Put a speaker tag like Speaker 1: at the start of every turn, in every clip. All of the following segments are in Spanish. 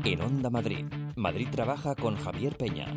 Speaker 1: En Onda Madrid. Madrid trabaja con Javier Peña.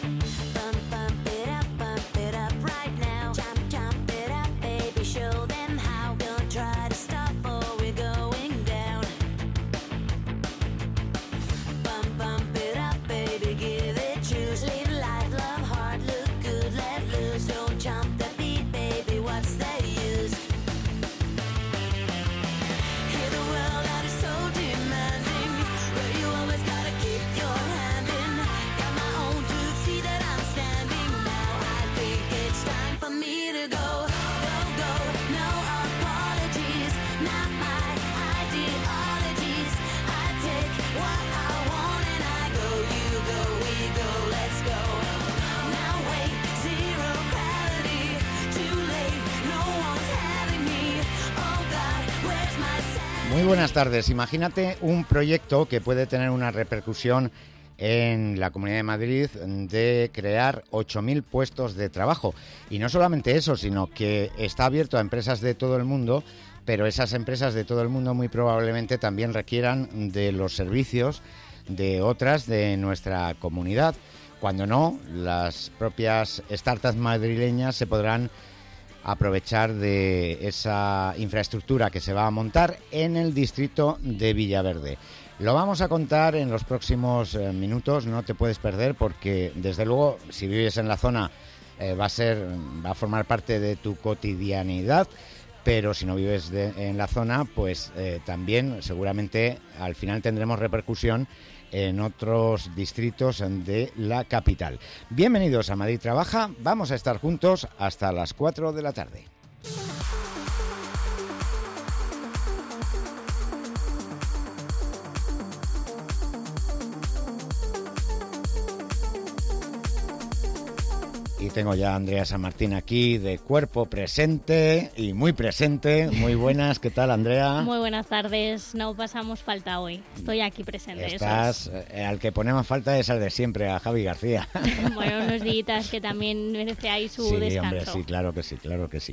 Speaker 2: Muy buenas tardes. Imagínate un proyecto que puede tener una repercusión en la Comunidad de Madrid de crear 8.000 puestos de trabajo. Y no solamente eso, sino que está abierto a empresas de todo el mundo, pero esas empresas de todo el mundo muy probablemente también requieran de los servicios de otras de nuestra comunidad. Cuando no, las propias startups madrileñas se podrán aprovechar de esa infraestructura que se va a montar en el distrito de Villaverde. Lo vamos a contar en los próximos minutos, no te puedes perder porque desde luego si vives en la zona va a formar parte de tu cotidianidad, pero si no vives en la zona pues también seguramente al final tendremos repercusión en otros distritos de la capital. Bienvenidos a Madrid Trabaja, vamos a estar juntos hasta las 4 de la tarde. Y tengo ya a Andrea San Martín aquí, de cuerpo presente y muy presente. Muy buenas, ¿qué tal, Andrea?
Speaker 3: Muy buenas tardes, no pasamos falta hoy. Estoy aquí presente.
Speaker 2: Estás, al que ponemos falta es al de siempre, a Javi García.
Speaker 3: Bueno, unos días que también merece ahí su descanso.
Speaker 2: Sí, hombre, sí, claro que sí.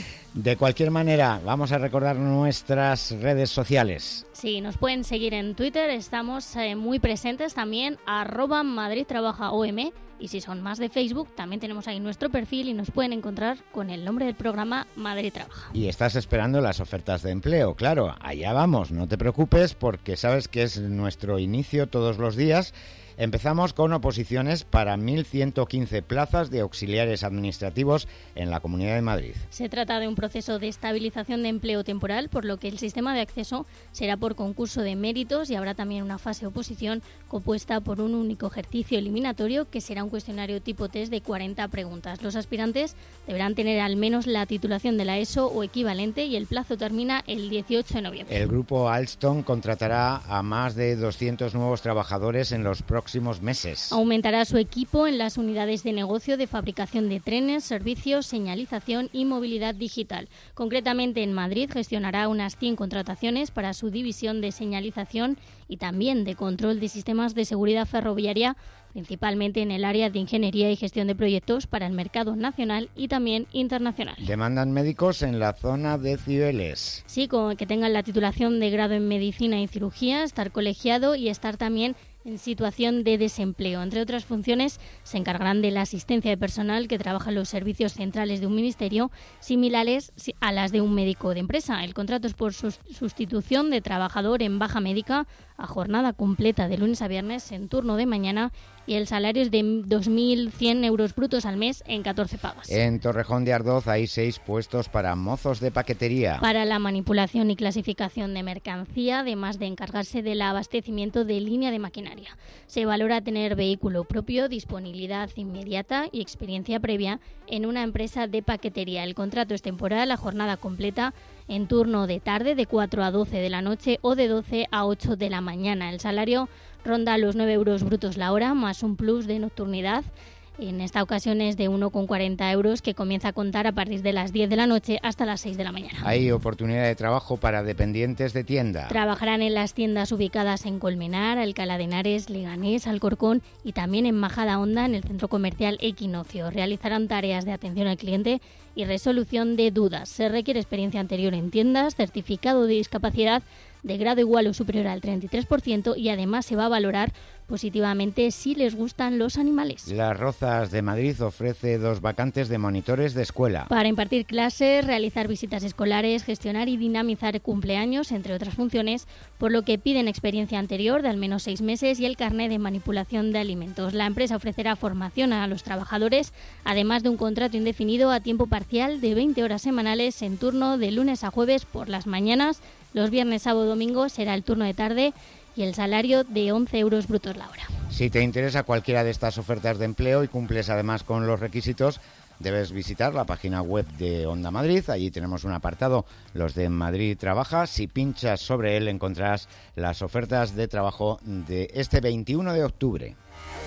Speaker 2: De cualquier manera, vamos a recordar nuestras redes sociales.
Speaker 3: Sí, nos pueden seguir en Twitter, estamos muy presentes también, @MadridTrabajaOM. Y si son más de Facebook, también tenemos ahí nuestro perfil y nos pueden encontrar con el nombre del programa Madrid Trabaja.
Speaker 2: Y estás esperando las ofertas de empleo, claro, allá vamos, no te preocupes porque sabes que es nuestro inicio todos los días. Empezamos con oposiciones para 1.115 plazas de auxiliares administrativos en la Comunidad de Madrid.
Speaker 3: Se trata de un proceso de estabilización de empleo temporal, por lo que el sistema de acceso será por concurso de méritos y habrá también una fase de oposición compuesta por un único ejercicio eliminatorio que será un cuestionario tipo test de 40 preguntas. Los aspirantes deberán tener al menos la titulación de la ESO o equivalente y el plazo termina el 18 de noviembre.
Speaker 2: El grupo Alstom contratará a más de 200 nuevos trabajadores en los próximos meses.
Speaker 3: Aumentará su equipo en las unidades de negocio de fabricación de trenes, servicios, señalización y movilidad digital. Concretamente en Madrid gestionará unas 100 contrataciones para su división de señalización y también de control de sistemas de seguridad ferroviaria, principalmente en el área de ingeniería y gestión de proyectos para el mercado nacional y también internacional.
Speaker 2: Demandan médicos en la zona de Cibeles.
Speaker 3: Sí, con que tengan la titulación de grado en medicina y cirugía, estar colegiado y estar también en situación de desempleo. Entre otras funciones, se encargarán de la asistencia de personal que trabaja en los servicios centrales de un ministerio, similares a las de un médico de empresa. El contrato es por sustitución de trabajador en baja médica a jornada completa de lunes a viernes en turno de mañana y el salario es de 2.100 euros brutos al mes en 14 pagas.
Speaker 2: En Torrejón de Ardoz hay 6 puestos para mozos de paquetería.
Speaker 3: Para la manipulación y clasificación de mercancía, además de encargarse del abastecimiento de línea de maquinaria. Se valora tener vehículo propio, disponibilidad inmediata y experiencia previa en una empresa de paquetería. El contrato es temporal a jornada completa en turno de tarde de 4 a 12 de la noche o de 12 a 8 de la mañana. El salario ronda los 9 euros brutos la hora más un plus de nocturnidad. En esta ocasión es de 1,40 euros que comienza a contar a partir de las 10 de la noche hasta las 6 de la mañana.
Speaker 2: Hay oportunidad de trabajo para dependientes de tienda.
Speaker 3: Trabajarán en las tiendas ubicadas en Colmenar, Alcalá de Henares, Leganés, Alcorcón y también en Majadahonda en el centro comercial Equinoccio. Realizarán tareas de atención al cliente y resolución de dudas. Se requiere experiencia anterior en tiendas, certificado de discapacidad de grado igual o superior al 33% y además se va a valorar positivamente si les gustan los animales.
Speaker 2: Las Rozas de Madrid ofrece 2 vacantes de monitores de escuela.
Speaker 3: Para impartir clases, realizar visitas escolares, gestionar y dinamizar cumpleaños, entre otras funciones, por lo que piden experiencia anterior de al menos 6 meses y el carné de manipulación de alimentos. La empresa ofrecerá formación a los trabajadores, además de un contrato indefinido a tiempo parcial de 20 horas semanales en turno de lunes a jueves por las mañanas. Los viernes, sábado y domingo será el turno de tarde y el salario de 11 euros brutos la hora.
Speaker 2: Si te interesa cualquiera de estas ofertas de empleo y cumples además con los requisitos, debes visitar la página web de Onda Madrid. Allí tenemos un apartado, los de Madrid Trabaja. Si pinchas sobre él encontrarás las ofertas de trabajo de este 21 de octubre.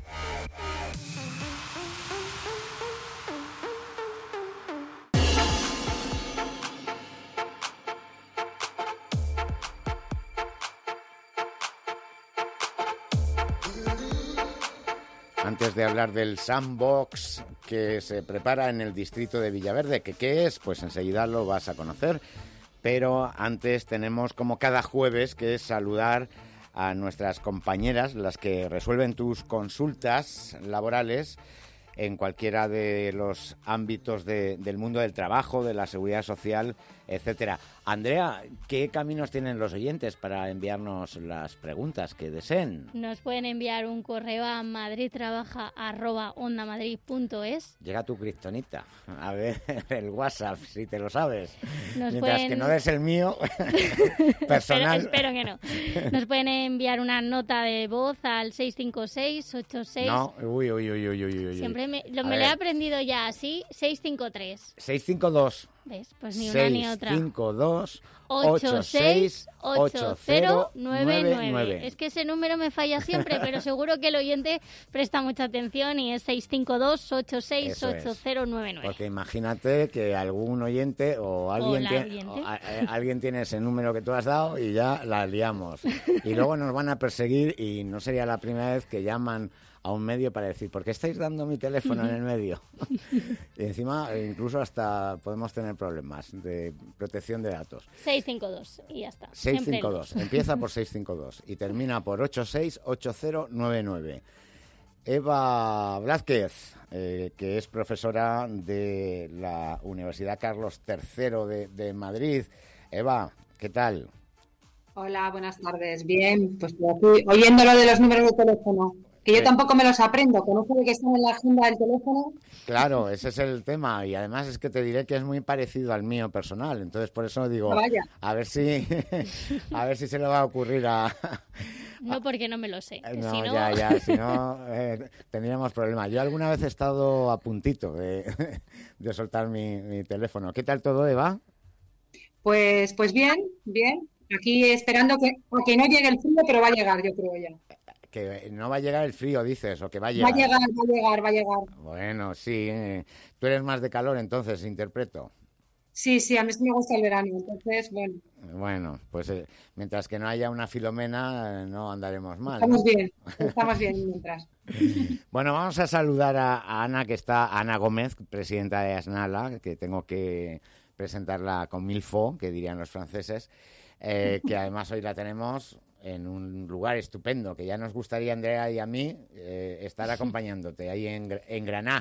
Speaker 2: Antes de hablar del sandbox que se prepara en el distrito de Villaverde, que ¿qué es? Pues enseguida lo vas a conocer. Pero antes tenemos, como cada jueves, que saludar a nuestras compañeras, las que resuelven tus consultas laborales en cualquiera de los ámbitos del mundo del trabajo, de la seguridad social, etcétera. Andrea, ¿qué caminos tienen los oyentes para enviarnos las preguntas que deseen?
Speaker 3: Nos pueden enviar un correo a madridtrabaja@ondamadrid.es.
Speaker 2: Llega tu kriptonita, a ver el WhatsApp, si te lo sabes.
Speaker 3: Nos
Speaker 2: Mientras que no des el mío, personal.
Speaker 3: Espero que no. Nos pueden enviar una nota de voz al 656-86...
Speaker 2: No, uy.
Speaker 3: Siempre me lo he aprendido ya así, 653.
Speaker 2: 652.
Speaker 3: ¿Ves? Pues ni una ni otra.
Speaker 2: 652 868099.
Speaker 3: Es que ese número me falla siempre, pero seguro que el oyente presta mucha atención y es 652 868099.
Speaker 2: Porque imagínate que algún oyente o alguien tiene ese número que tú has dado y ya la liamos. Y luego nos van a perseguir y no sería la primera vez que llaman a un medio para decir, ¿por qué estáis dando mi teléfono en el medio? Y encima incluso hasta podemos tener problemas de protección de datos.
Speaker 3: 652 y ya está.
Speaker 2: 652, empieza por 652 y termina por 868099. Eva Blázquez, que es profesora de la Universidad Carlos III de Madrid. Eva, ¿qué tal?
Speaker 4: Hola, buenas tardes. Bien, pues por aquí, oyendo lo de los números de teléfono, que yo tampoco me los aprendo, conozco de que están en la agenda del teléfono.
Speaker 2: Claro, ese es el tema, y además es que te diré que es muy parecido al mío personal, entonces por eso digo, a ver si se le va a ocurrir a...
Speaker 3: No, porque no me lo sé.
Speaker 2: No,
Speaker 3: si no...
Speaker 2: si no tendríamos problemas. Yo alguna vez he estado a puntito de soltar mi teléfono. ¿Qué tal todo, Eva?
Speaker 4: Pues bien. Aquí esperando que no llegue el frío, pero va a llegar, yo creo ya.
Speaker 2: Que no va a llegar el frío, dices, o que va a llegar.
Speaker 4: Va a llegar.
Speaker 2: Bueno, sí. Tú eres más de calor, entonces, interpreto.
Speaker 4: Sí, a mí sí me gusta el verano, entonces, bueno.
Speaker 2: Bueno, pues mientras que no haya una Filomena, no andaremos mal.
Speaker 4: Estamos bien mientras.
Speaker 2: Bueno, vamos a saludar a Ana, Ana Gómez, presidenta de ASNALA, que tengo que presentarla con milfo, que dirían los franceses, que además hoy la tenemos en un lugar estupendo, que ya nos gustaría, Andrea y a mí, estar acompañándote ahí en Granada.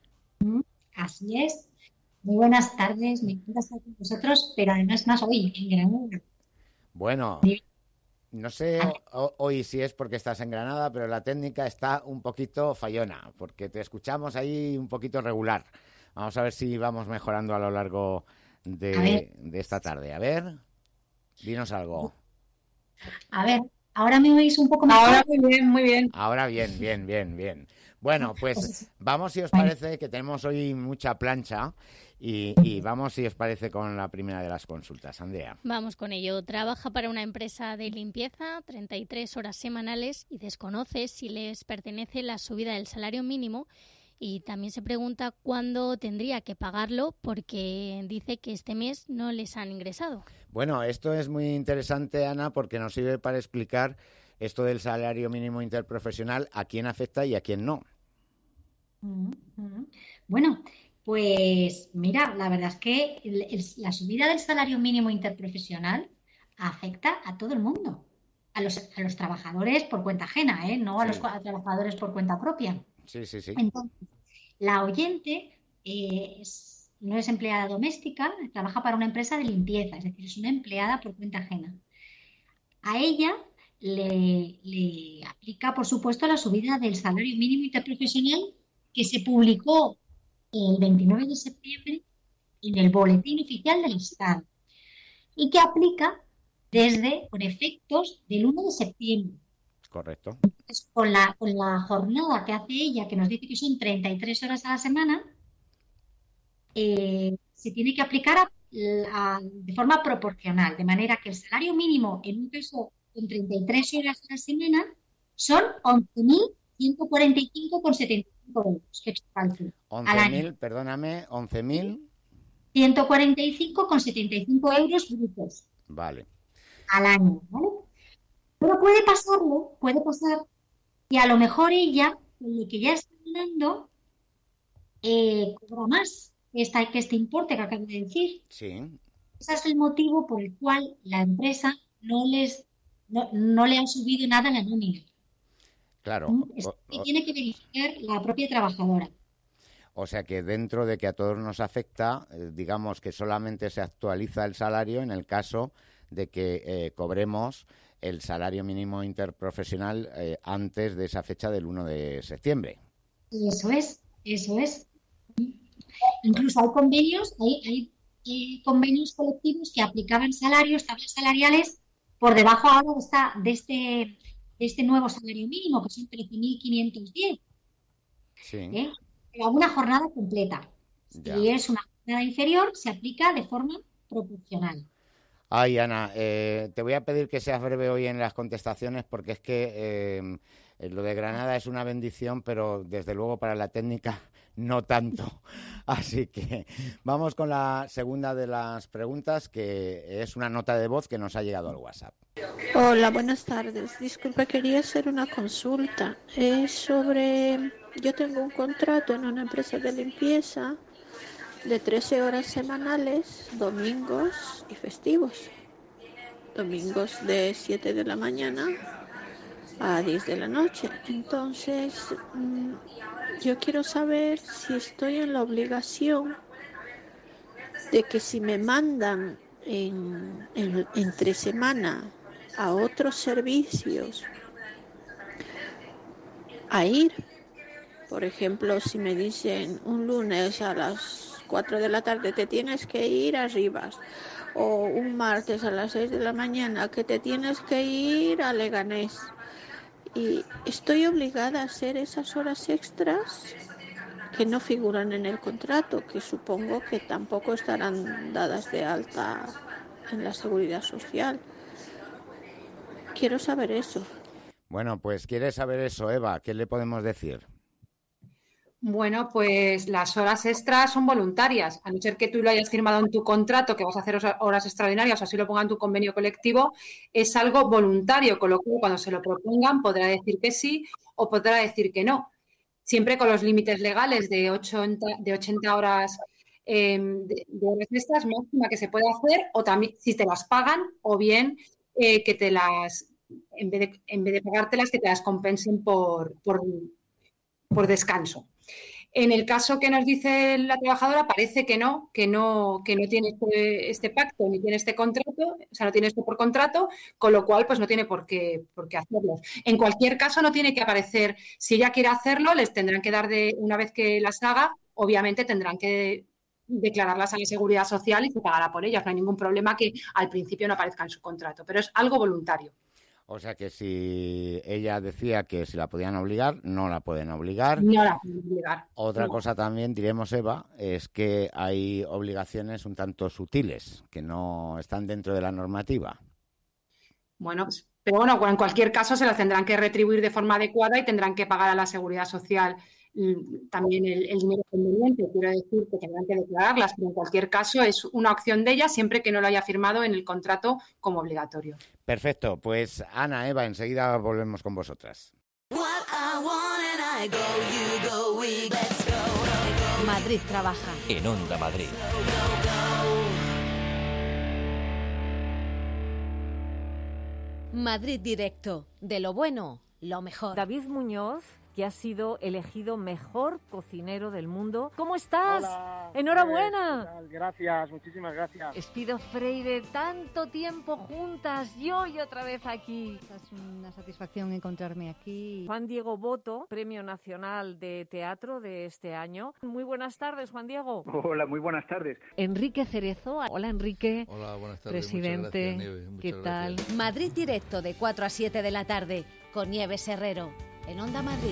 Speaker 5: Así es. Muy buenas tardes, me encanta estar con vosotros, pero además más hoy, en Granada.
Speaker 2: Bueno, no sé hoy si es porque estás en Granada, pero la técnica está un poquito fallona, porque te escuchamos ahí un poquito regular. Vamos a ver si vamos mejorando a lo largo de esta tarde. A ver, dinos algo.
Speaker 5: A ver, ¿ahora me oís un poco mejor?
Speaker 4: Ahora muy bien.
Speaker 2: Ahora bien. Bueno, pues vamos, si os parece, que tenemos hoy mucha plancha y vamos, si os parece, con la primera de las consultas. Andrea.
Speaker 3: Vamos con ello. Trabaja para una empresa de limpieza, 33 horas semanales, y desconoce si les pertenece la subida del salario mínimo. Y también se pregunta cuándo tendría que pagarlo, porque dice que este mes no les han ingresado.
Speaker 2: Bueno, esto es muy interesante, Ana, porque nos sirve para explicar esto del salario mínimo interprofesional, a quién afecta y a quién no.
Speaker 5: Bueno, Pues mira, la verdad es que la subida del salario mínimo interprofesional afecta a todo el mundo, a los trabajadores por cuenta ajena, no a los
Speaker 2: Sí,
Speaker 5: trabajadores por cuenta propia.
Speaker 2: sí, sí, sí.
Speaker 5: Entonces, la oyente no es empleada doméstica, trabaja para una empresa de limpieza, es decir, es una empleada por cuenta ajena. A ella le aplica, por supuesto, la subida del salario mínimo interprofesional que se publicó el 29 de septiembre en el Boletín Oficial del Estado y que aplica con efectos del 1 de septiembre.
Speaker 2: Correcto.
Speaker 5: Entonces, con la jornada que hace ella, que nos dice que son 33 horas a la semana, se tiene que aplicar de forma proporcional, de manera que el salario mínimo en un caso con 33 horas a la semana son 11.145,75 euros que al año.
Speaker 2: 11.000, perdóname, 11.000.
Speaker 5: 145,75 euros brutos
Speaker 2: Vale.
Speaker 5: al año, ¿vale? Pero puede pasar que a lo mejor ella, con lo que ya está ganando, cobra más que este importe que acabo de decir.
Speaker 2: Sí,
Speaker 5: Ese es el motivo por el cual la empresa no le ha subido nada la nómina.
Speaker 2: claro.
Speaker 5: Esto tiene que verificar la propia trabajadora.
Speaker 2: O sea que dentro de que a todos nos afecta, digamos que solamente se actualiza el salario en el caso de que cobremos el salario mínimo interprofesional antes de esa fecha del 1 de septiembre.
Speaker 5: Eso es. Incluso hay convenios colectivos que aplicaban tablas salariales por debajo ahora de este nuevo salario mínimo, que son 13.510.
Speaker 2: Sí.
Speaker 5: Pero una jornada completa.
Speaker 2: Ya.
Speaker 5: Si es una jornada inferior, se aplica de forma proporcional.
Speaker 2: Ay, Ana, te voy a pedir que seas breve hoy en las contestaciones porque es que lo de Granada es una bendición, pero desde luego para la técnica no tanto. Así que vamos con la segunda de las preguntas, que es una nota de voz que nos ha llegado al WhatsApp.
Speaker 6: Hola, buenas tardes. Disculpa, quería hacer una consulta. Yo tengo un contrato en una empresa de limpieza de 13 horas semanales, domingos y festivos. Domingos de 7 de la mañana a 10 de la noche. Entonces, yo quiero saber si estoy en la obligación de que si me mandan entre semana a otros servicios a ir, por ejemplo, si me dicen un lunes a las 4 de la tarde te tienes que ir a Rivas, o un martes a las 6 de la mañana que te tienes que ir a Leganés, y estoy obligada a hacer esas horas extras que no figuran en el contrato, que supongo que tampoco estarán dadas de alta en la Seguridad Social. Quiero saber eso.
Speaker 2: Bueno, pues ¿quieres saber eso, Eva? ¿Qué le podemos decir?
Speaker 4: Bueno, pues las horas extras son voluntarias, a no ser que tú lo hayas firmado en tu contrato, que vas a hacer horas extraordinarias o así lo ponga en tu convenio colectivo, es algo voluntario, con lo cual cuando se lo propongan podrá decir que sí o podrá decir que no, siempre con los límites legales de 80 horas de horas extras máxima que se puede hacer, o también si te las pagan o bien que te las, en vez de pagártelas, que te las compensen por descanso. En el caso que nos dice la trabajadora, parece que no tiene este pacto ni tiene este contrato, o sea, no tiene esto por contrato, con lo cual pues no tiene por qué hacerlo. En cualquier caso no tiene que aparecer, si ella quiere hacerlo, les tendrán que dar una vez que las haga, obviamente tendrán que declararlas a la Seguridad Social y se pagará por ellas. No hay ningún problema que al principio no aparezca en su contrato, pero es algo voluntario.
Speaker 2: O sea que si ella decía que si la podían obligar, no la pueden obligar.
Speaker 4: No la pueden obligar.
Speaker 2: Otra cosa también, diremos, Eva, es que hay obligaciones un tanto sutiles, que no están dentro de la normativa.
Speaker 4: Bueno, pero bueno, en cualquier caso se las tendrán que retribuir de forma adecuada y tendrán que pagar a la Seguridad Social también el dinero conveniente. Quiero decir que tendrán que declararlas, pero en cualquier caso es una opción de ella siempre que no lo haya firmado en el contrato como obligatorio.
Speaker 2: Perfecto, pues Ana, Eva, enseguida volvemos con vosotras.
Speaker 7: What I want and I go, you go, we let's go. Madrid trabaja.
Speaker 1: En Onda Madrid.
Speaker 7: Madrid Directo. De lo bueno, lo mejor.
Speaker 8: David Muñoz, que ha sido elegido mejor cocinero del mundo. ¿Cómo estás?
Speaker 9: Hola.
Speaker 8: ¡Enhorabuena!
Speaker 9: ¿Qué tal? Gracias, muchísimas gracias.
Speaker 8: Espido Freire, tanto tiempo juntas, yo y otra vez aquí.
Speaker 10: Es una satisfacción encontrarme aquí.
Speaker 8: Juan Diego Boto, Premio Nacional de Teatro de este año. Muy buenas tardes, Juan Diego.
Speaker 9: Hola, muy buenas tardes.
Speaker 8: Enrique Cerezo. Hola, Enrique.
Speaker 11: Hola, buenas tardes.
Speaker 8: Presidente.
Speaker 11: Muchas gracias, Nieves. Muchas
Speaker 8: ¿Qué tal?
Speaker 11: gracias.
Speaker 7: Madrid Directo de 4 a 7 de la tarde con Nieves Herrero. En Onda Madrid.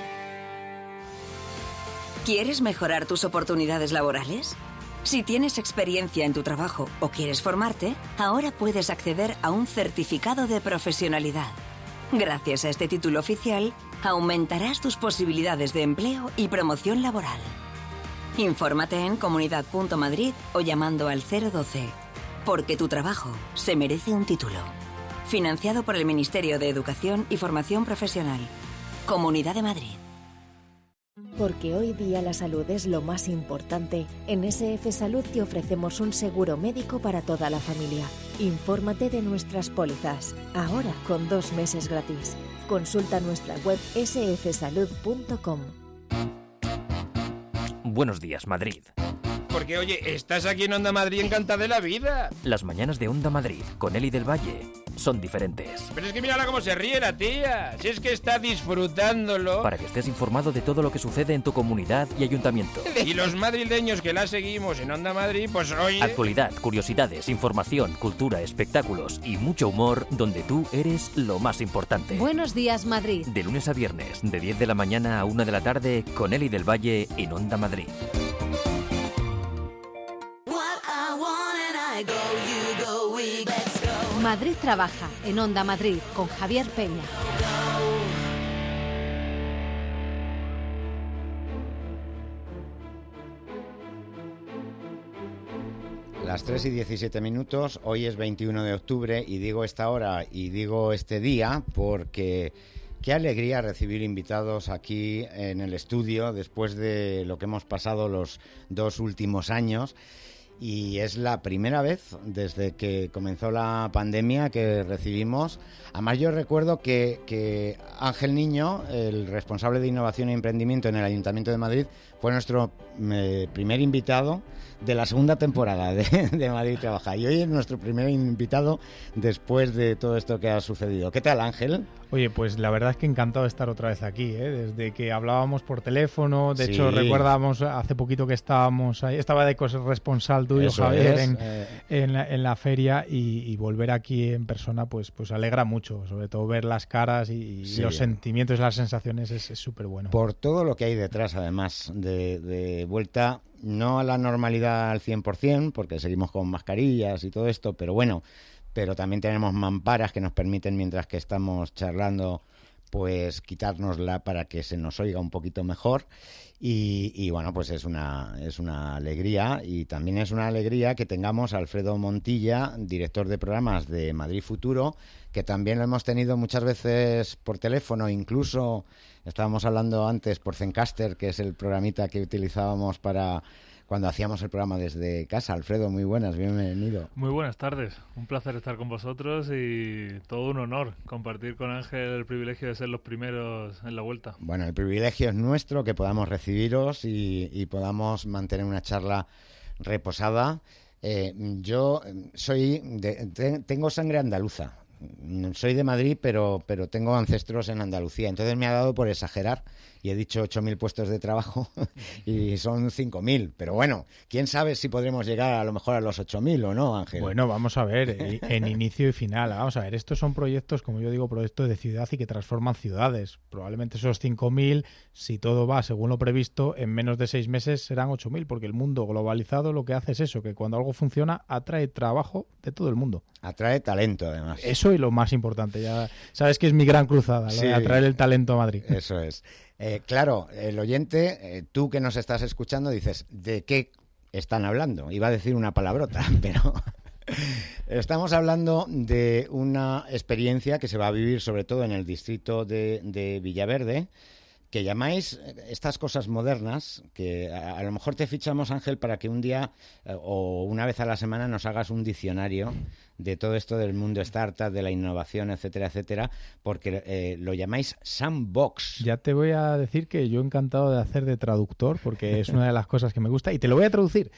Speaker 12: ¿Quieres mejorar tus oportunidades laborales? Si tienes experiencia en tu trabajo o quieres formarte, ahora puedes acceder a un certificado de profesionalidad. Gracias a este título oficial, aumentarás tus posibilidades de empleo y promoción laboral. Infórmate en comunidad.madrid o llamando al 012. Porque tu trabajo se merece un título. Financiado por el Ministerio de Educación y Formación Profesional. Comunidad de Madrid.
Speaker 13: Porque hoy día la salud es lo más importante, en SF Salud te ofrecemos un seguro médico para toda la familia. Infórmate de nuestras pólizas, ahora con 2 meses gratis. Consulta nuestra web sfsalud.com.
Speaker 1: Buenos días, Madrid.
Speaker 14: Porque, oye, estás aquí en Onda Madrid encantada de la vida.
Speaker 1: Las mañanas de Onda Madrid con Eli del Valle son diferentes.
Speaker 14: Pero es que mírala cómo se ríe la tía. Si es que está disfrutándolo.
Speaker 1: Para que estés informado de todo lo que sucede en tu comunidad y ayuntamiento.
Speaker 14: Y los madrileños que la seguimos en Onda Madrid, pues oye...
Speaker 1: Actualidad, curiosidades, información, cultura, espectáculos y mucho humor, donde tú eres lo más importante.
Speaker 7: Buenos días, Madrid.
Speaker 1: De lunes a viernes, de 10 de la mañana a 1 de la tarde, con Eli del Valle en Onda Madrid.
Speaker 7: Madrid trabaja en Onda Madrid con Javier Peña.
Speaker 2: Las 3:17, hoy es 21 de octubre y digo esta hora y digo este día porque qué alegría recibir invitados aquí en el estudio después de lo que hemos pasado los 2 últimos años. Y es la primera vez desde que comenzó la pandemia que recibimos. Además, yo recuerdo que Ángel Niño, el responsable de innovación e emprendimiento en el Ayuntamiento de Madrid, fue nuestro primer invitado de la segunda temporada de Madrid Trabaja. Y hoy es nuestro primer invitado después de todo esto que ha sucedido. ¿Qué tal, Ángel?
Speaker 15: Oye, pues la verdad es que encantado de estar otra vez aquí, desde que hablábamos por teléfono. De
Speaker 2: Sí.
Speaker 15: hecho, recuerdábamos hace poquito que estábamos ahí, estaba de corresponsal tuyo,
Speaker 2: Eso
Speaker 15: Javier,
Speaker 2: es,
Speaker 15: en la feria y volver aquí en persona pues alegra mucho, sobre todo ver las caras y
Speaker 2: Sí.
Speaker 15: los sentimientos y las sensaciones es súper bueno.
Speaker 2: Por todo lo que hay detrás, además, de vuelta, no a la normalidad al 100%, porque seguimos con mascarillas y todo esto, pero bueno, pero también tenemos mamparas que nos permiten, mientras que estamos charlando, pues quitárnosla para que se nos oiga un poquito mejor. Y bueno, pues es una alegría, y también es una alegría que tengamos a Alfredo Montilla, director de programas de Madrid Futuro, que también lo hemos tenido muchas veces por teléfono, incluso estábamos hablando antes por Zencaster, que es el programita que utilizábamos para cuando hacíamos el programa desde casa. Alfredo, muy buenas, bienvenido.
Speaker 16: Muy buenas tardes, un placer estar con vosotros y todo un honor compartir con Ángel el privilegio de ser los primeros en la vuelta.
Speaker 2: Bueno, el privilegio es nuestro, que podamos recibiros y podamos mantener una charla reposada. Yo tengo sangre andaluza. Soy de Madrid, pero tengo ancestros en Andalucía. Entonces me ha dado por exagerar y he dicho 8.000 puestos de trabajo y son 5.000. Pero bueno, quién sabe si podremos llegar a lo mejor a los 8.000 o no, Ángel.
Speaker 15: Bueno, vamos a ver, en inicio y final. Vamos a ver, estos son proyectos, como yo digo, proyectos de ciudad y que transforman ciudades. Probablemente esos 5.000, si todo va según lo previsto, en menos de 6 meses serán 8.000, porque el mundo globalizado lo que hace es eso, que cuando algo funciona atrae trabajo de todo el mundo.
Speaker 2: Atrae talento, además.
Speaker 15: Eso y lo más importante, ya sabes que es mi gran cruzada, lo de atraer el talento a Madrid.
Speaker 2: Eso es. Claro, el oyente, tú que nos estás escuchando, dices, ¿de qué están hablando? Iba a decir una palabrota, pero estamos hablando de una experiencia que se va a vivir sobre todo en el distrito de Villaverde, que llamáis estas cosas modernas, que a lo mejor te fichamos, Ángel, para que un día o una vez a la semana nos hagas un diccionario de todo esto del mundo startup, de la innovación, etcétera, etcétera, porque lo llamáis sandbox.
Speaker 15: Ya te voy a decir que yo encantado de hacer de traductor, porque es una de las cosas que me gusta, y te lo voy a traducir.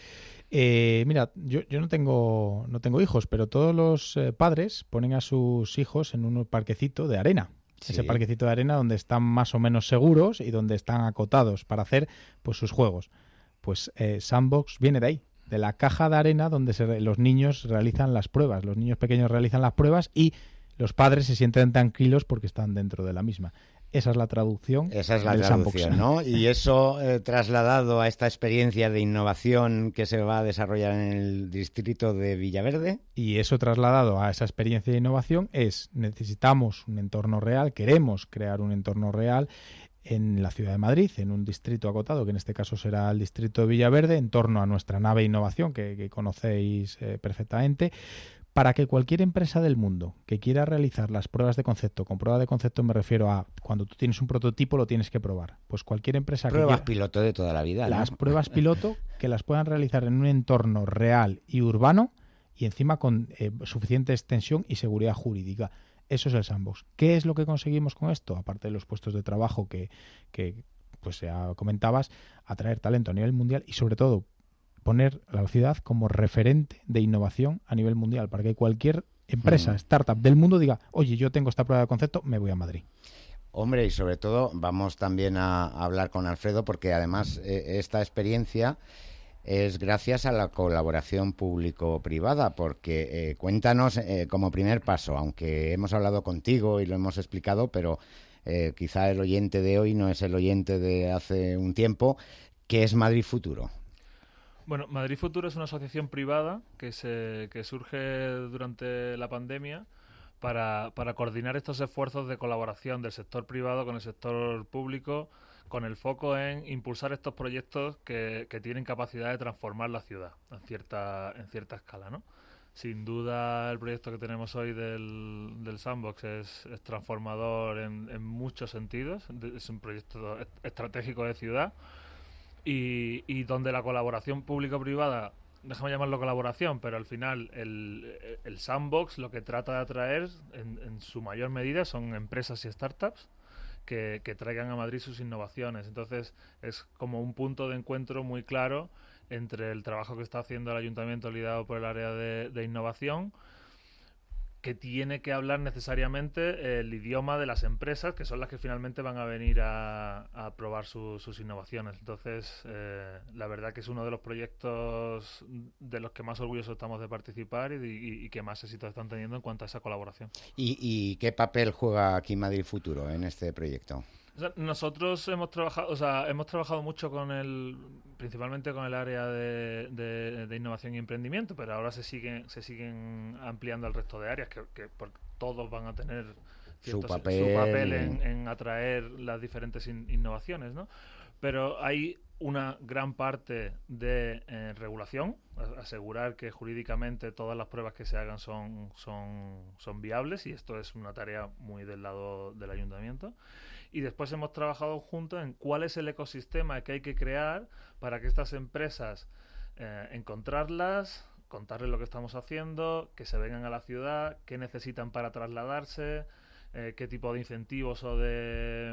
Speaker 15: Mira, yo no tengo hijos, pero todos los padres ponen a sus hijos en un parquecito de arena. Sí. Ese parquecito de arena donde están más o menos seguros y donde están acotados para hacer pues sus juegos. Pues sandbox viene de ahí, de la caja de arena donde los niños realizan las pruebas. Los niños pequeños realizan las pruebas y los padres se sienten tranquilos porque están dentro de la misma. Esa es la traducción.
Speaker 2: Esa es la traducción, ¿no? Y eso trasladado a esta experiencia de innovación que se va a desarrollar en el distrito de Villaverde.
Speaker 15: Y eso trasladado a esa experiencia de innovación necesitamos un entorno real, queremos crear un entorno real en la ciudad de Madrid, en un distrito acotado, que en este caso será el distrito de Villaverde, en torno a nuestra nave innovación, que conocéis perfectamente, para que cualquier empresa del mundo que quiera realizar las pruebas de concepto, con prueba de concepto me refiero a cuando tú tienes un prototipo lo tienes que probar, pues cualquier empresa
Speaker 2: pruebas
Speaker 15: que
Speaker 2: piloto de toda la vida, ¿no?
Speaker 15: Las pruebas piloto que las puedan realizar en un entorno real y urbano y encima con suficiente extensión y seguridad jurídica. Eso es el sandbox. ¿Qué es lo que conseguimos con esto? Aparte de los puestos de trabajo que pues ya comentabas, atraer talento a nivel mundial y sobre todo poner a la ciudad como referente de innovación a nivel mundial, para que cualquier empresa, startup del mundo diga, oye, yo tengo esta prueba de concepto, me voy a Madrid.
Speaker 2: Hombre, y sobre todo vamos también a hablar con Alfredo, porque además esta experiencia es gracias a la colaboración público-privada, porque cuéntanos como primer paso, aunque hemos hablado contigo y lo hemos explicado, pero quizá el oyente de hoy no es el oyente de hace un tiempo, ¿qué es Madrid Futuro?
Speaker 16: Bueno, Madrid Futuro es una asociación privada que surge durante la pandemia para coordinar estos esfuerzos de colaboración del sector privado con el sector público, con el foco en impulsar estos proyectos que tienen capacidad de transformar la ciudad en cierta escala, ¿no? Sin duda el proyecto que tenemos hoy del Sandbox es transformador en muchos sentidos, es un proyecto estratégico de ciudad. Y donde la colaboración público-privada, déjame llamarlo colaboración, pero al final el sandbox lo que trata de atraer en su mayor medida son empresas y startups que traigan a Madrid sus innovaciones. Entonces es como un punto de encuentro muy claro entre el trabajo que está haciendo el ayuntamiento liderado por el área de innovación, que tiene que hablar necesariamente el idioma de las empresas, que son las que finalmente van a venir a probar sus innovaciones. Entonces, la verdad que es uno de los proyectos de los que más orgullosos estamos de participar y que más éxito están teniendo en cuanto a esa colaboración.
Speaker 2: ¿Y qué papel juega aquí Madrid Futuro en este proyecto?
Speaker 16: O sea, nosotros hemos trabajado mucho principalmente con el área de innovación y emprendimiento, pero ahora se siguen ampliando al resto de áreas que todos van a tener su papel en atraer las diferentes innovaciones, ¿no? Pero hay una gran parte de regulación, asegurar que jurídicamente todas las pruebas que se hagan son viables, y esto es una tarea muy del lado del ayuntamiento. Y después hemos trabajado juntos en cuál es el ecosistema que hay que crear para que estas empresas encontrarlas, contarles lo que estamos haciendo, que se vengan a la ciudad, qué necesitan para trasladarse, qué tipo de incentivos o de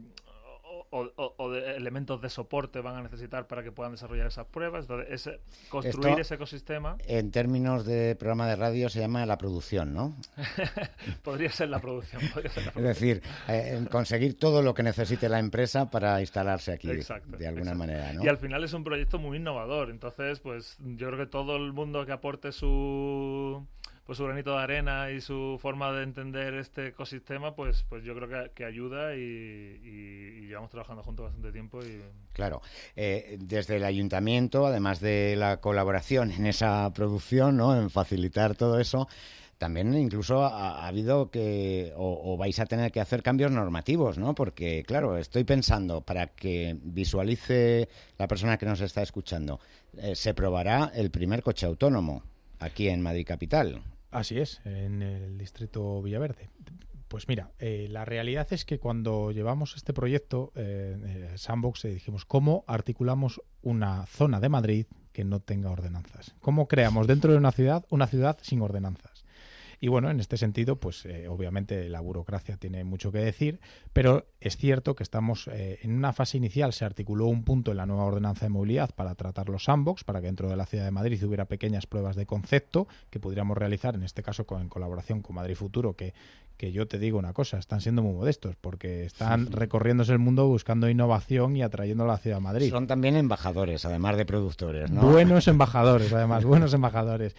Speaker 16: elementos de soporte van a necesitar para que puedan desarrollar esas pruebas. Entonces, construir ese ecosistema.
Speaker 2: En términos de programa de radio se llama la producción, ¿no?
Speaker 16: Podría ser la producción.
Speaker 2: Es decir, conseguir todo lo que necesite la empresa para instalarse aquí.
Speaker 16: Exacto,
Speaker 2: de alguna manera, ¿no?
Speaker 16: Y al final es un proyecto muy innovador. Entonces, pues yo creo que todo el mundo que aporte su granito de arena y su forma de entender este ecosistema, pues yo creo que ayuda y llevamos trabajando juntos bastante tiempo.
Speaker 2: Claro, desde el ayuntamiento, además de la colaboración en esa producción, ¿no?, en facilitar todo eso, también incluso ha habido que, o vais a tener que hacer cambios normativos, ¿no? Porque, claro, estoy pensando, para que visualice la persona que nos está escuchando, se probará el primer coche autónomo aquí en Madrid Capital.
Speaker 15: Así es, en el distrito Villaverde. Pues mira, la realidad es que cuando llevamos este proyecto, Sandbox, dijimos, ¿cómo articulamos una zona de Madrid que no tenga ordenanzas? ¿Cómo creamos dentro de una ciudad sin ordenanzas? Y bueno, en este sentido, pues obviamente la burocracia tiene mucho que decir, pero es cierto que estamos en una fase inicial. Se articuló un punto en la nueva ordenanza de movilidad para tratar los sandbox, para que dentro de la ciudad de Madrid hubiera pequeñas pruebas de concepto que pudiéramos realizar, en este caso en colaboración con Madrid Futuro, que yo te digo una cosa, están siendo muy modestos porque están recorriéndose el mundo buscando innovación y atrayendo a la ciudad de Madrid.
Speaker 2: Son también embajadores, además de productores, ¿no?
Speaker 15: Buenos embajadores, además, buenos embajadores.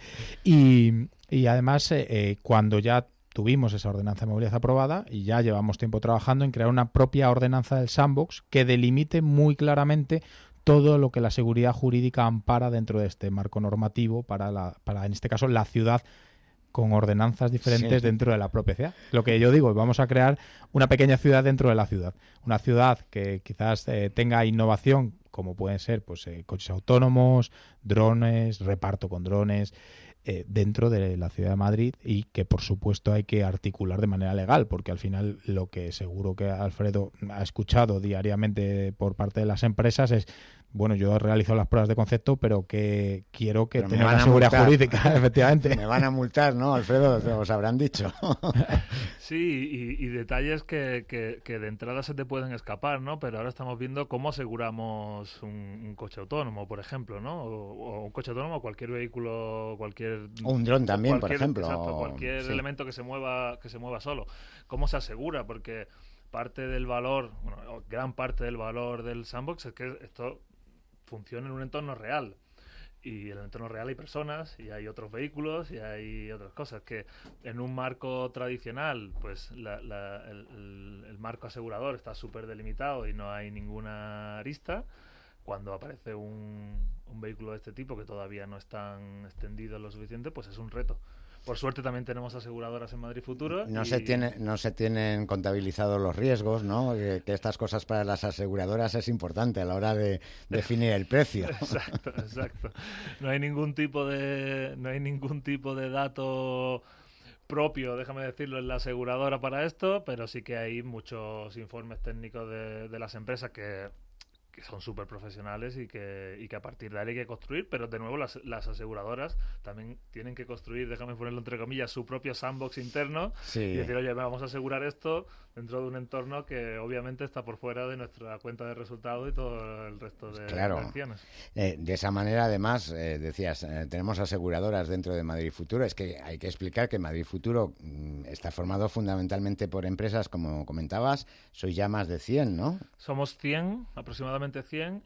Speaker 15: Y además, cuando ya tuvimos esa ordenanza de movilidad aprobada y ya llevamos tiempo trabajando en crear una propia ordenanza del sandbox que delimite muy claramente todo lo que la seguridad jurídica ampara dentro de este marco normativo para en este caso, la ciudad, con ordenanzas diferentes dentro de la propia ciudad. Lo que yo digo, vamos a crear una pequeña ciudad dentro de la ciudad. Una ciudad que quizás tenga innovación, como pueden ser pues coches autónomos, drones, reparto con drones, dentro de la ciudad de Madrid, y que por supuesto hay que articular de manera legal, porque al final lo que seguro que Alfredo ha escuchado diariamente por parte de las empresas es: bueno, yo he realizado las pruebas de concepto, pero que quiero que tenga una seguridad jurídica, efectivamente.
Speaker 2: Me van a multar, ¿no, Alfredo? Os habrán dicho.
Speaker 16: Sí, y detalles que de entrada se te pueden escapar, ¿no? Pero ahora estamos viendo cómo aseguramos un coche autónomo, por ejemplo, ¿no? O un coche autónomo, cualquier vehículo, cualquier...
Speaker 2: O un dron también, por ejemplo.
Speaker 16: Exacto, cualquier elemento que se mueva solo. ¿Cómo se asegura? Porque parte del valor, bueno, gran parte del valor del sandbox es que esto funciona en un entorno real, y en el entorno real hay personas y hay otros vehículos y hay otras cosas que en un marco tradicional pues el marco asegurador está súper delimitado y no hay ninguna arista. Cuando aparece un vehículo de este tipo que todavía no es tan extendido lo suficiente, pues es un reto. Por suerte también tenemos aseguradoras en Madrid Futuro.
Speaker 2: No se tienen contabilizados los riesgos, ¿no? Que estas cosas para las aseguradoras es importante a la hora de definir el precio.
Speaker 16: Exacto. No hay ningún tipo de dato propio, déjame decirlo, en la aseguradora para esto, pero sí que hay muchos informes técnicos de las empresas que son súper profesionales y que a partir de ahí hay que construir, pero de nuevo las aseguradoras también tienen que construir, déjame ponerlo entre comillas, su propio sandbox interno y decir, oye, vamos a asegurar esto dentro de un entorno que obviamente está por fuera de nuestra cuenta de resultados y todo el resto de acciones.
Speaker 2: De esa manera, además, decías, tenemos aseguradoras dentro de Madrid Futuro. Es que hay que explicar que Madrid Futuro está formado fundamentalmente por empresas, como comentabas, sois ya más de 100, ¿no?
Speaker 16: Somos 100, aproximadamente 100,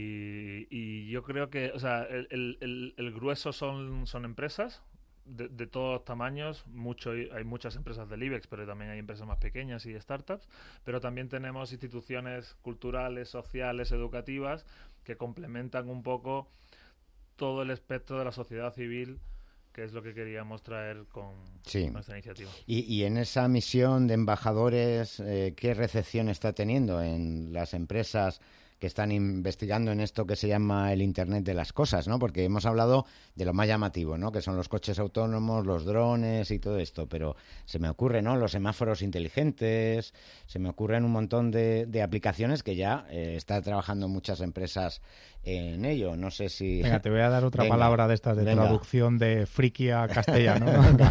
Speaker 16: y yo creo que, o sea, el grueso son empresas de todos tamaños. Hay muchas empresas del IBEX, pero también hay empresas más pequeñas y startups, pero también tenemos instituciones culturales, sociales, educativas, que complementan un poco todo el espectro de la sociedad civil, que es lo que queríamos traer con nuestra iniciativa.
Speaker 2: Y en esa misión de embajadores, ¿qué recepción está teniendo en las empresas que están investigando en esto que se llama el Internet de las cosas, ¿no? Porque hemos hablado de lo más llamativo, ¿no? Que son los coches autónomos, los drones y todo esto, pero se me ocurre, ¿no? Los semáforos inteligentes, se me ocurren un montón de aplicaciones que ya están trabajando muchas empresas en ello. No sé si...
Speaker 15: Venga, te voy a dar otra palabra de estas de traducción de friki a castellano.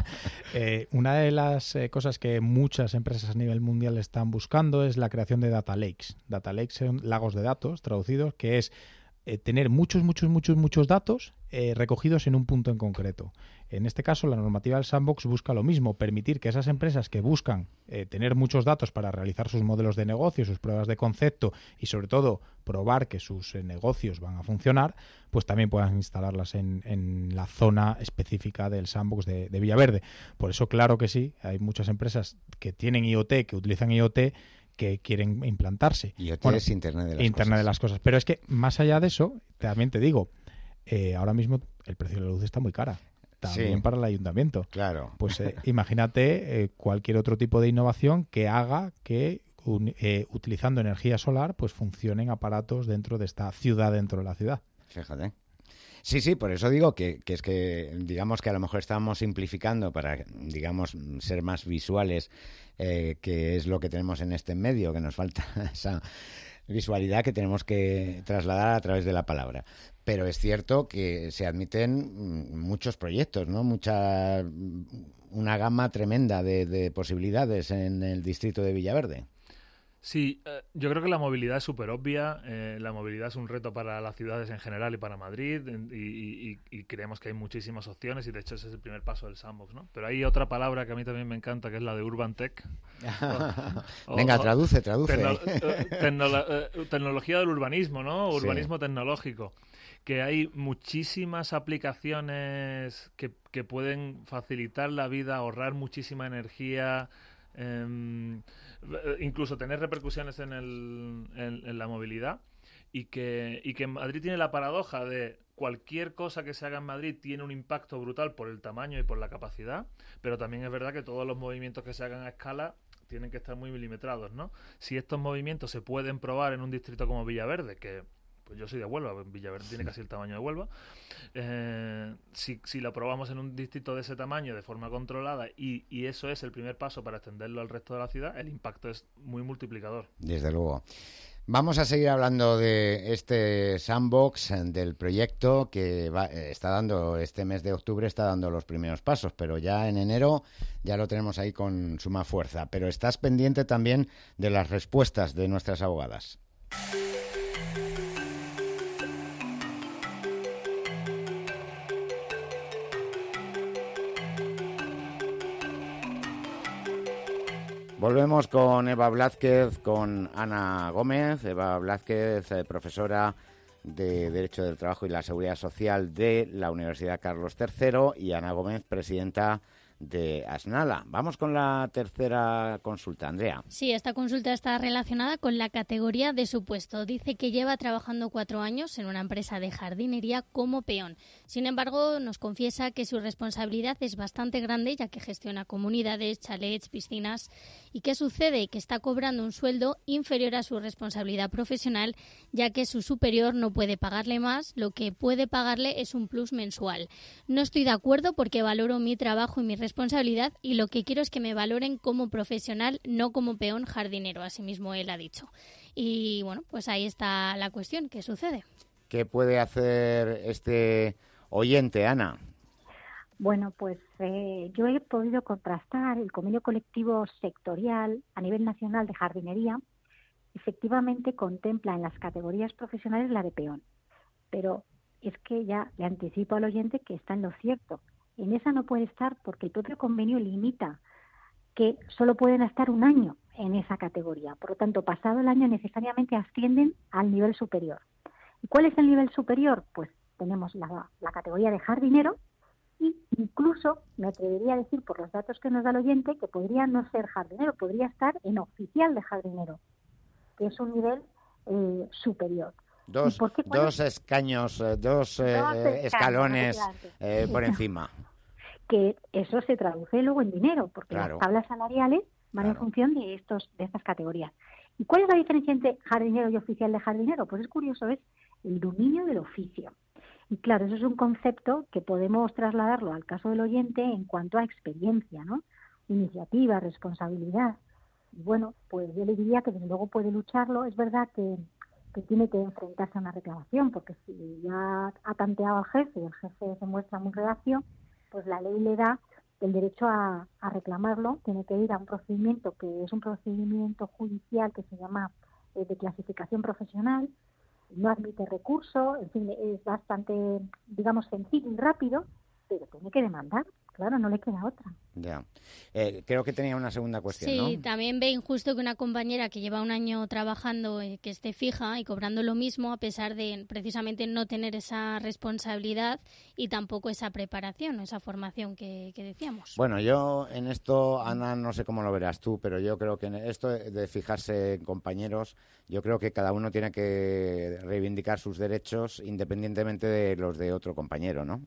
Speaker 15: Una de las cosas que muchas empresas a nivel mundial están buscando es la creación de data lakes. Data lakes son lagos de datos traducidos, que es tener muchos datos recogidos en un punto en concreto. En este caso, la normativa del Sandbox busca lo mismo, permitir que esas empresas que buscan tener muchos datos para realizar sus modelos de negocio, sus pruebas de concepto y, sobre todo, probar que sus negocios van a funcionar, pues también puedan instalarlas en la zona específica del Sandbox de Villaverde. Por eso, claro que sí, hay muchas empresas que tienen IoT, que utilizan IoT, que quieren implantarse.
Speaker 2: IoT es Internet
Speaker 15: de las cosas. Pero es que, más allá de eso, también te digo, ahora mismo el precio de la luz está muy cara. También para el ayuntamiento.
Speaker 2: Claro.
Speaker 15: Pues imagínate cualquier otro tipo de innovación que haga que, utilizando energía solar, pues funcionen aparatos dentro de esta ciudad, dentro de la ciudad.
Speaker 2: Fíjate. Sí, por eso digo que es que, digamos que a lo mejor estamos simplificando para, digamos, ser más visuales, que es lo que tenemos en este medio, que nos falta esa visualidad que tenemos que trasladar a través de la palabra. Pero es cierto que se admiten muchos proyectos, ¿no? Una gama tremenda de posibilidades en el distrito de Villaverde.
Speaker 16: Sí, yo creo que la movilidad es súper obvia. La movilidad es un reto para las ciudades en general y para Madrid, y creemos que hay muchísimas opciones, y de hecho ese es el primer paso del Sandbox, ¿no? Pero hay otra palabra que a mí también me encanta, que es la de Urban Tech.
Speaker 2: Venga, traduce.
Speaker 16: Tecnología del urbanismo, ¿no? Urbanismo tecnológico. Que hay muchísimas aplicaciones que pueden facilitar la vida, ahorrar muchísima energía, incluso tener repercusiones en la movilidad, y que Madrid tiene la paradoja de cualquier cosa que se haga en Madrid tiene un impacto brutal por el tamaño y por la capacidad, pero también es verdad que todos los movimientos que se hagan a escala tienen que estar muy milimetrados, ¿no? Si estos movimientos se pueden probar en un distrito como Villaverde, que pues yo soy de Huelva, Villaverde tiene casi el tamaño de Huelva, si lo probamos en un distrito de ese tamaño de forma controlada, y eso es el primer paso para extenderlo al resto de la ciudad, el impacto es muy multiplicador.
Speaker 2: Desde luego. Vamos a seguir hablando de este Sandbox, del proyecto que está dando, este mes de octubre está dando los primeros pasos, pero ya en enero ya lo tenemos ahí con suma fuerza. Pero estás pendiente también de las respuestas de nuestras abogadas. Volvemos con Eva Blázquez, con Ana Gómez. Eva Blázquez, profesora de Derecho del Trabajo y la Seguridad Social de la Universidad Carlos III, y Ana Gómez, presidenta de Asnala. Vamos con la tercera consulta, Andrea.
Speaker 3: Sí, esta consulta está relacionada con la categoría de su puesto. Dice que lleva trabajando 4 años en una empresa de jardinería como peón. Sin embargo, nos confiesa que su responsabilidad es bastante grande, ya que gestiona comunidades, chalets, piscinas. ¿Y qué sucede? Que está cobrando un sueldo inferior a su responsabilidad profesional, ya que su superior no puede pagarle más, lo que puede pagarle es un plus mensual. No estoy de acuerdo porque valoro mi trabajo y mi responsabilidad, y lo que quiero es que me valoren como profesional, no como peón jardinero, asimismo él ha dicho. Y bueno, pues ahí está la cuestión. ¿Qué sucede?
Speaker 2: ¿Qué puede hacer este oyente, Ana?
Speaker 11: Bueno, pues yo he podido contrastar el convenio colectivo sectorial a nivel nacional de jardinería. Efectivamente contempla en las categorías profesionales la de peón, pero es que ya le anticipo al oyente que está en lo cierto. En esa no puede estar porque el propio convenio limita que solo pueden estar 1 año en esa categoría. Por lo tanto, pasado el año necesariamente ascienden al nivel superior. ¿Y cuál es el nivel superior? Pues tenemos la categoría de jardinero, y incluso me atrevería a decir, por los datos que nos da el oyente, que podría no ser jardinero, podría estar en oficial de jardinero, que es un nivel superior.
Speaker 2: Dos escaños, dos escalones por encima.
Speaker 11: Que eso se traduce luego en dinero, porque
Speaker 2: claro,
Speaker 11: las tablas salariales van en función de estas categorías. ¿Y cuál es la diferencia entre jardinero y oficial de jardinero? Pues es curioso, es el dominio del oficio. Y claro, eso es un concepto que podemos trasladarlo al caso del oyente en cuanto a experiencia, ¿no? Iniciativa, responsabilidad. Y bueno, pues yo le diría que desde luego puede lucharlo. Es verdad que tiene que enfrentarse a una reclamación, porque si ya ha tanteado al jefe y el jefe se muestra muy reacio, pues la ley le da el derecho a reclamarlo. Tiene que ir a un procedimiento que es un procedimiento judicial que se llama de clasificación profesional, no admite recurso, en fin, es bastante, digamos, sencillo y rápido, pero tiene que demandar. Claro, no le queda otra.
Speaker 2: Ya. Creo que tenía una segunda cuestión, ¿no?
Speaker 3: Sí, también ve injusto que una compañera que lleva 1 año trabajando, que esté fija y cobrando lo mismo, a pesar de precisamente no tener esa responsabilidad y tampoco esa preparación, esa formación que decíamos.
Speaker 2: Bueno, yo en esto, Ana, no sé cómo lo verás tú, pero yo creo que en esto de fijarse en compañeros, yo creo que cada uno tiene que reivindicar sus derechos independientemente de los de otro compañero, ¿no?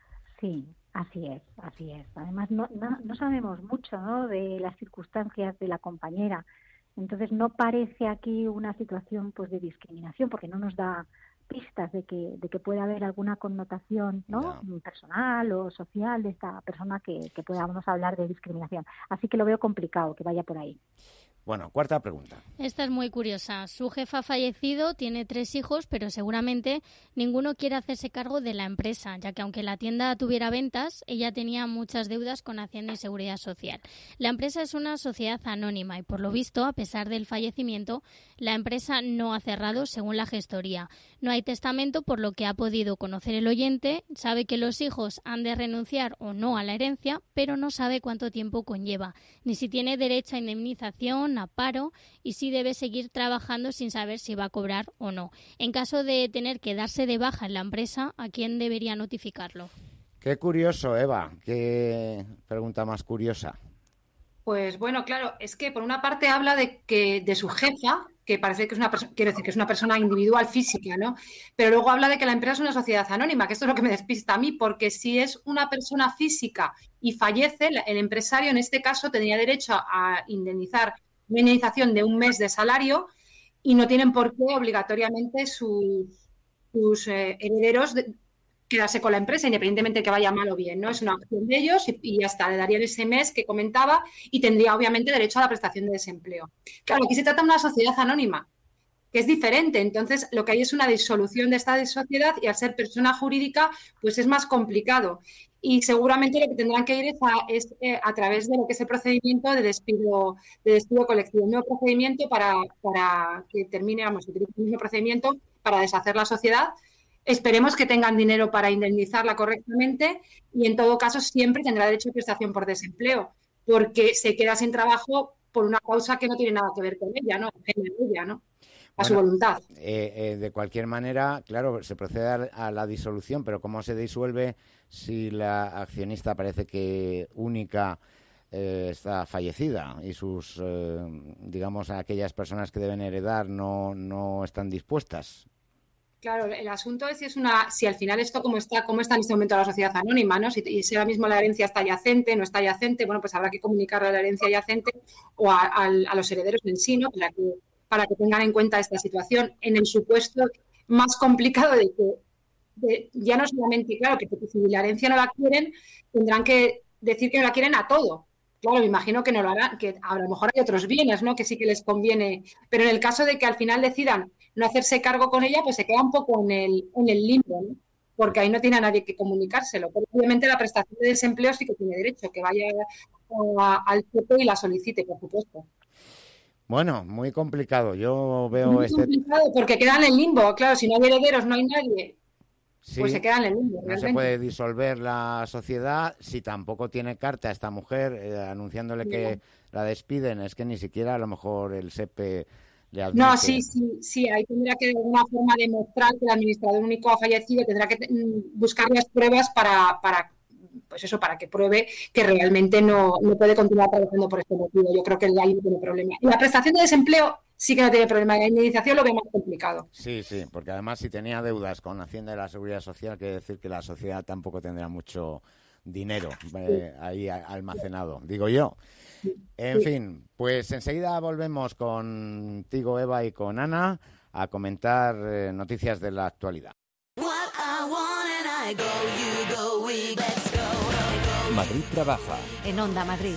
Speaker 11: Sí. Así es. Además, no sabemos mucho, ¿no?, de las circunstancias de la compañera. Entonces, no parece aquí una situación pues de discriminación, porque no nos da pistas de que pueda haber alguna connotación, ¿no? Personal o social de esta persona que podamos hablar de discriminación. Así que lo veo complicado que vaya por ahí.
Speaker 2: Bueno, cuarta pregunta.
Speaker 3: Esta es muy curiosa. Su jefa ha fallecido, tiene 3 hijos, pero seguramente ninguno quiere hacerse cargo de la empresa, ya que aunque la tienda tuviera ventas, ella tenía muchas deudas con Hacienda y Seguridad Social. La empresa es una sociedad anónima y, por lo visto, a pesar del fallecimiento, la empresa no ha cerrado según la gestoría. No hay testamento, por lo que ha podido conocer el oyente, sabe que los hijos han de renunciar o no a la herencia, pero no sabe cuánto tiempo conlleva, ni si tiene derecho a indemnización, a paro y si debe seguir trabajando sin saber si va a cobrar o no. En caso de tener que darse de baja en la empresa, ¿a quién debería notificarlo?
Speaker 2: Qué curioso, Eva. Qué pregunta más curiosa.
Speaker 4: Pues bueno, claro, es que por una parte habla de su jefa, que parece que es una persona, quiero decir que es una persona individual física, ¿no? Pero luego habla de que la empresa es una sociedad anónima, que esto es lo que me despista a mí, porque si es una persona física y fallece, el empresario en este caso tendría derecho a indemnizar una indemnización de 1 mes de salario y no tienen por qué obligatoriamente sus herederos quedarse con la empresa, independientemente de que vaya mal o bien, ¿no? Es una opción de ellos y hasta le darían ese mes que comentaba y tendría obviamente derecho a la prestación de desempleo. Claro, aquí se trata de una sociedad anónima, que es diferente, entonces lo que hay es una disolución de esta sociedad y al ser persona jurídica pues es más complicado y seguramente lo que tendrán que ir es a través de lo que es el procedimiento de despido colectivo, un nuevo procedimiento para que termine, el mismo procedimiento para deshacer la sociedad. Esperemos que tengan dinero para indemnizarla correctamente y en todo caso siempre tendrá derecho a prestación por desempleo porque se queda sin trabajo por una causa que no tiene nada que ver con ella, ¿no? A su voluntad.
Speaker 2: De cualquier manera, claro, se procede a la disolución, pero ¿cómo se disuelve si la accionista parece que única está fallecida y sus, digamos, aquellas personas que deben heredar no están dispuestas?
Speaker 4: Claro, el asunto es si al final esto cómo está en este momento la sociedad anónima, ¿no? Si ahora mismo la herencia está yacente, no está yacente, bueno, pues habrá que comunicarle a la herencia yacente o a los herederos en sí, ¿no? Para que tengan en cuenta esta situación. En el supuesto más complicado de que ya no solamente, claro, que si la herencia no la quieren, tendrán que decir que no la quieren a todo. Claro, me imagino que no lo harán, que a lo mejor hay otros bienes, ¿no? Que sí que les conviene, pero en el caso de que al final decidan no hacerse cargo con ella, pues se queda un poco en el limbo, ¿no? Porque ahí no tiene a nadie que comunicárselo. Pero obviamente la prestación de desempleo sí que tiene derecho, que vaya al CEPE y la solicite, por supuesto.
Speaker 2: Bueno, muy complicado. Yo veo
Speaker 4: muy complicado porque quedan en el limbo. Claro, si no hay herederos, no hay nadie.
Speaker 2: Sí,
Speaker 4: pues se quedan en el limbo.
Speaker 2: No se puede disolver la sociedad si tampoco tiene carta esta mujer anunciándole que la despiden. Es que ni siquiera a lo mejor el SEPE le admite. No,
Speaker 4: sí. Ahí tendrá que de alguna forma demostrar que el administrador único ha fallecido. Tendrá que buscar las pruebas para que pruebe que realmente no puede continuar trabajando por este motivo. Yo creo que ahí no tiene problema. Y la prestación de desempleo sí que no tiene problema. La indemnización lo ve más complicado.
Speaker 2: Sí, porque además si tenía deudas con Hacienda y la Seguridad Social, quiere decir que la sociedad tampoco tendrá mucho dinero ahí almacenado, digo yo. En fin, pues enseguida volvemos contigo, Eva, y con Ana a comentar noticias de la actualidad.
Speaker 1: Madrid trabaja.
Speaker 7: En Onda Madrid.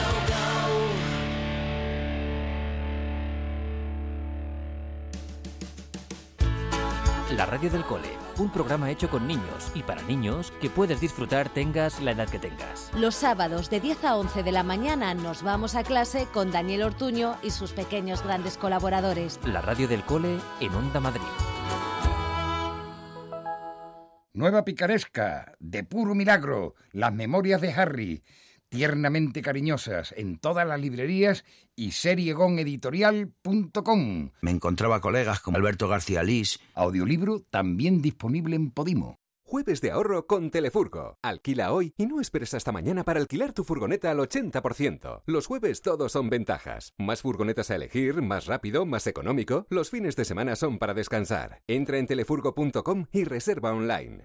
Speaker 1: La radio del cole, un programa hecho con niños y para niños que puedes disfrutar tengas la edad que tengas.
Speaker 7: Los sábados de 10 a 11 de la mañana nos vamos a clase con Daniel Ortuño y sus pequeños grandes colaboradores.
Speaker 1: La radio del cole en Onda Madrid.
Speaker 17: Nueva picaresca, de puro milagro, las memorias de Harry, tiernamente cariñosas en todas las librerías y seriegoneditorial.com.
Speaker 18: Me encontraba colegas como Alberto García Lís.
Speaker 17: Audiolibro también disponible en Podimo.
Speaker 19: Jueves de ahorro con Telefurgo. Alquila hoy y no esperes hasta mañana para alquilar tu furgoneta al 80%. Los jueves todos son ventajas. Más furgonetas a elegir, más rápido, más económico. Los fines de semana son para descansar. Entra en telefurgo.com y reserva online.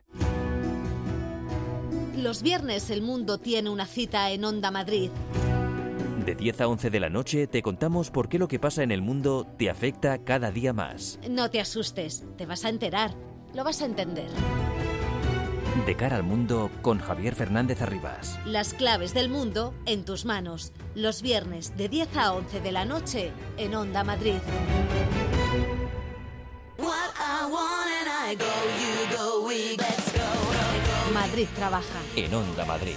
Speaker 7: Los viernes el mundo tiene una cita en Onda Madrid.
Speaker 1: De 10 a 11 de la noche te contamos por qué lo que pasa en el mundo te afecta cada día más.
Speaker 7: No te asustes, te vas a enterar. lo vas a entender.
Speaker 1: De cara al mundo con Javier Fernández Arribas.
Speaker 7: Las claves del mundo en tus manos. Los viernes de 10 a 11 de la noche en Onda Madrid. Madrid trabaja.
Speaker 1: En Onda Madrid.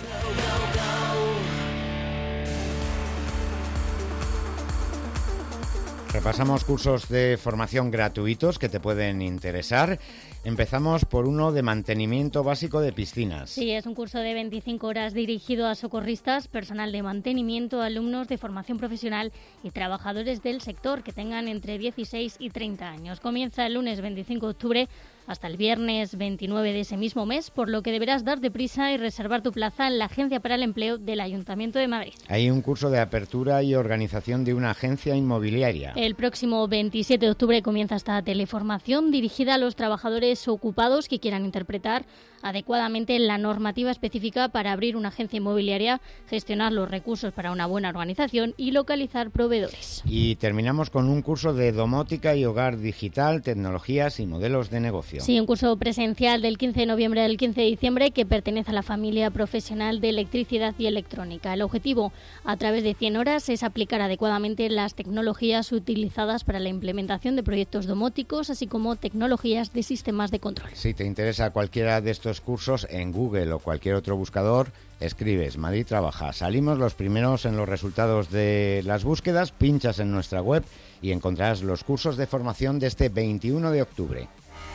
Speaker 2: Repasamos cursos de formación gratuitos que te pueden interesar. Empezamos por uno de mantenimiento básico de piscinas.
Speaker 3: Sí, es un curso de 25 horas dirigido a socorristas, personal de mantenimiento, alumnos de formación profesional y trabajadores del sector que tengan entre 16 y 30 años. Comienza el lunes 25 de octubre hasta el viernes 29 de ese mismo mes, por lo que deberás darte prisa y reservar tu plaza en la Agencia para el Empleo del Ayuntamiento de Madrid.
Speaker 2: Hay un curso de apertura y organización de una agencia inmobiliaria.
Speaker 3: El próximo 27 de octubre comienza esta teleformación dirigida a los trabajadores ocupados que quieran interpretar adecuadamente la normativa específica para abrir una agencia inmobiliaria, gestionar los recursos para una buena organización y localizar proveedores.
Speaker 2: Y terminamos con un curso de domótica y hogar digital, tecnologías y modelos de negocio.
Speaker 3: Sí, un curso presencial del 15 de noviembre al 15 de diciembre que pertenece a la familia profesional de electricidad y electrónica. El objetivo, a través de 100 horas, es aplicar adecuadamente las tecnologías utilizadas para la implementación de proyectos domóticos, así como tecnologías de sistemas de control.
Speaker 2: Si te interesa cualquiera de estos cursos, en Google o cualquier otro buscador, escribes Madrid Trabaja. Salimos los primeros en los resultados de las búsquedas, pinchas en nuestra web y encontrarás los cursos de formación de este 21 de octubre.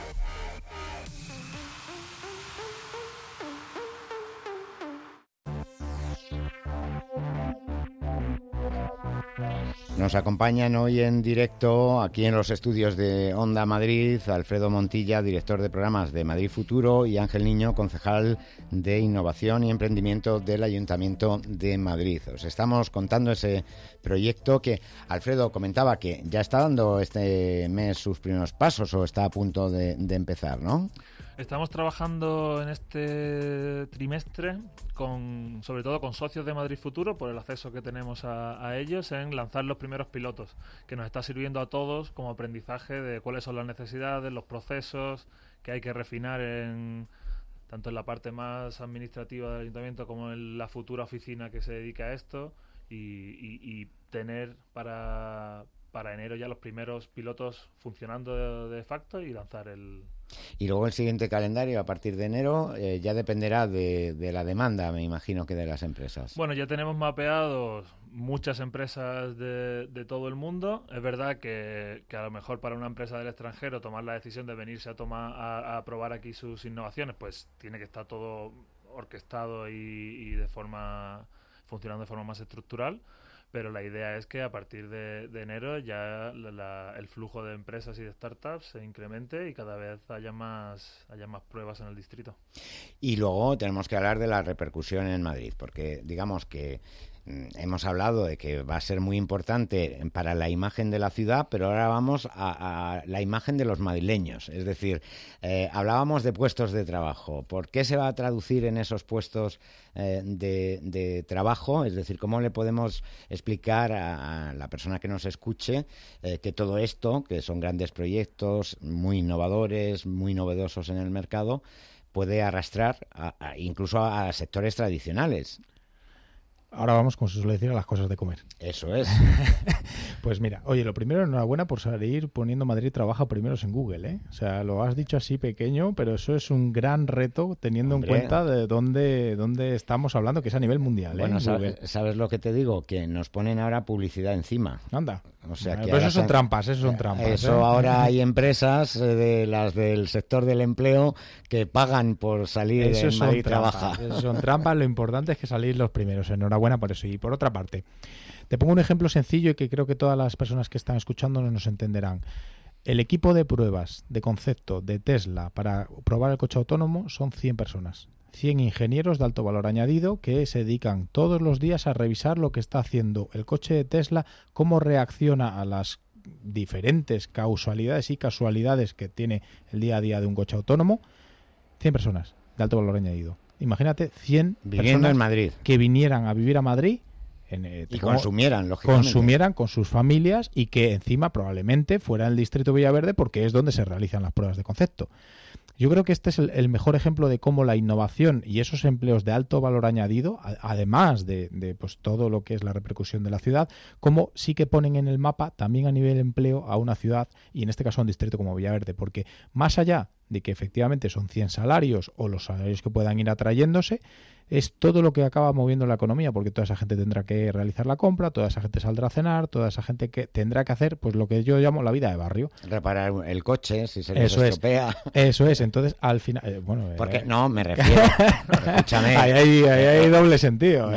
Speaker 2: Nos acompañan hoy en directo aquí en los estudios de Onda Madrid Alfredo Montilla, director de programas de Madrid Futuro, y Ángel Niño, concejal de Innovación y Emprendimiento del Ayuntamiento de Madrid. Os estamos contando ese proyecto que Alfredo comentaba que ya está dando este mes sus primeros pasos o está a punto de empezar, ¿no?
Speaker 16: Estamos trabajando en este trimestre sobre todo con socios de Madrid Futuro, por el acceso que tenemos a ellos, en lanzar los primeros pilotos, que nos está sirviendo a todos como aprendizaje de cuáles son las necesidades, los procesos que hay que refinar tanto en la parte más administrativa del ayuntamiento como en la futura oficina que se dedica a esto, y tener para enero ya los primeros pilotos funcionando de facto y lanzar el...
Speaker 2: Y luego el siguiente calendario a partir de enero ya dependerá de la demanda, me imagino, que de las empresas.
Speaker 16: Bueno, ya tenemos mapeados muchas empresas de todo el mundo. Es verdad que a lo mejor para una empresa del extranjero tomar la decisión de venirse a probar aquí sus innovaciones, pues tiene que estar todo orquestado y funcionando de forma más estructural. Pero la idea es que a partir de enero ya el flujo de empresas y de startups se incremente y cada vez haya más pruebas en el distrito.
Speaker 2: Y luego tenemos que hablar de la repercusión en Madrid, porque digamos que hemos hablado de que va a ser muy importante para la imagen de la ciudad, pero ahora vamos a la imagen de los madrileños. Es decir, hablábamos de puestos de trabajo. ¿Por qué se va a traducir en esos puestos de trabajo? Es decir, ¿cómo le podemos explicar a la persona que nos escuche que todo esto, que son grandes proyectos muy innovadores, muy novedosos en el mercado, puede arrastrar incluso a sectores tradicionales?
Speaker 15: Ahora vamos, como se suele decir, a las cosas de comer.
Speaker 2: Eso es.
Speaker 15: Pues mira, oye, lo primero, enhorabuena por salir poniendo Madrid Trabaja primeros en Google, ¿eh? O sea, lo has dicho así pequeño, pero eso es un gran reto teniendo en cuenta de dónde estamos hablando, que es a nivel mundial, ¿eh?
Speaker 2: Bueno, ¿sabes lo que te digo? Que nos ponen ahora publicidad encima.
Speaker 15: Anda.
Speaker 2: O sea, que
Speaker 15: pero eso son trampas, eso son trampas.
Speaker 2: Eso ahora hay empresas de las del sector del empleo que pagan por salir en Madrid Trabaja.
Speaker 15: Eso son trampas, lo importante es que salís los primeros. Enhorabuena por eso. Y por otra parte, te pongo un ejemplo sencillo y que creo que todas las personas que están escuchando nos entenderán. El equipo de pruebas de concepto de Tesla para probar el coche autónomo son 100 personas. 100 ingenieros de alto valor añadido que se dedican todos los días a revisar lo que está haciendo el coche de Tesla, cómo reacciona a las diferentes causalidades y casualidades que tiene el día a día de un coche autónomo. 100 personas de alto valor añadido. Imagínate 100
Speaker 2: viviendo en Madrid,
Speaker 15: que vinieran a vivir a Madrid
Speaker 2: y consumieran, lógicamente.
Speaker 15: Consumieran con sus familias y que encima probablemente fuera el distrito Villaverde porque es donde se realizan las pruebas de concepto. yo creo que este es el mejor ejemplo de cómo la innovación y esos empleos de alto valor añadido, además de pues todo lo que es la repercusión de la ciudad, cómo sí que ponen en el mapa también a nivel empleo a una ciudad, y en este caso a un distrito como Villaverde, porque más allá de que efectivamente son 100 salarios o los salarios que puedan ir atrayéndose, es todo lo que acaba moviendo la economía, porque toda esa gente tendrá que realizar la compra, toda esa gente saldrá a cenar, toda esa gente que tendrá que hacer pues lo que yo llamo la vida de barrio.
Speaker 2: Reparar el coche si se les estropea.
Speaker 15: Eso es, entonces al final...
Speaker 2: porque no, me refiero... escúchame.
Speaker 15: Ahí hay doble sentido.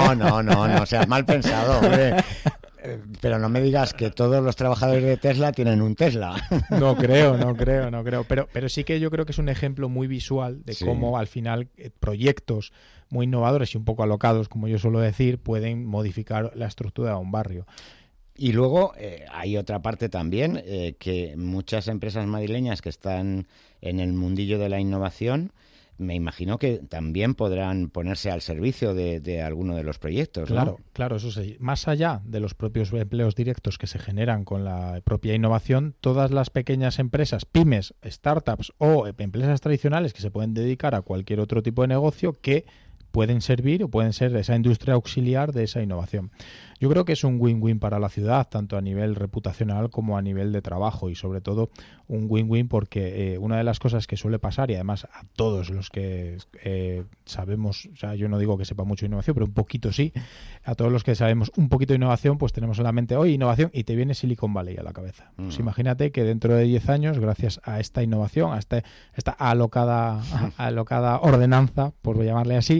Speaker 2: No seas mal pensado, hombre. Pero no me digas que todos los trabajadores de Tesla tienen un Tesla.
Speaker 15: No creo. Pero sí que yo creo que es un ejemplo muy visual de cómo al final proyectos muy innovadores y un poco alocados, como yo suelo decir, pueden modificar la estructura de un barrio.
Speaker 2: Y luego hay otra parte también, que muchas empresas madrileñas que están en el mundillo de la innovación, me imagino que también podrán ponerse al servicio de alguno de los proyectos, ¿no?
Speaker 15: Claro, eso sí. Más allá de los propios empleos directos que se generan con la propia innovación, todas las pequeñas empresas, pymes, startups o empresas tradicionales que se pueden dedicar a cualquier otro tipo de negocio que pueden servir o pueden ser esa industria auxiliar de esa innovación. Yo creo que es un win-win para la ciudad, tanto a nivel reputacional como a nivel de trabajo, y sobre todo un win-win porque una de las cosas que suele pasar, y además a todos los que sabemos, o sea, yo no digo que sepa mucho de innovación, pero un poquito sí, a todos los que sabemos un poquito de innovación, pues tenemos en la mente hoy innovación y te viene Silicon Valley a la cabeza. Pues imagínate que dentro de 10 años, gracias a esta innovación, a esta alocada ordenanza, por llamarle así,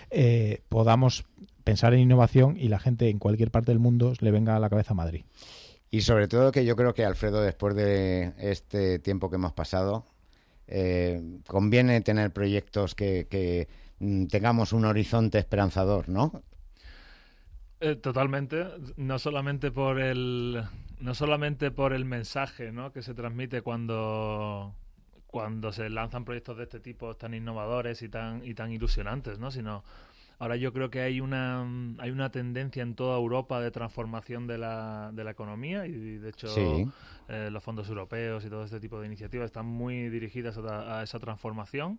Speaker 15: podamos pensar en innovación y la gente en cualquier parte del mundo le venga a la cabeza Madrid.
Speaker 2: Y sobre todo que yo creo que, Alfredo, después de este tiempo que hemos pasado, conviene tener proyectos que tengamos un horizonte esperanzador, ¿no?
Speaker 16: Totalmente, no solamente por el mensaje, ¿no?, que se transmite cuando se lanzan proyectos de este tipo tan innovadores y tan ilusionantes, ¿no?, sino ahora yo creo que hay una tendencia en toda Europa de transformación de la economía, y de hecho los fondos europeos y todo este tipo de iniciativas están muy dirigidas a esa transformación,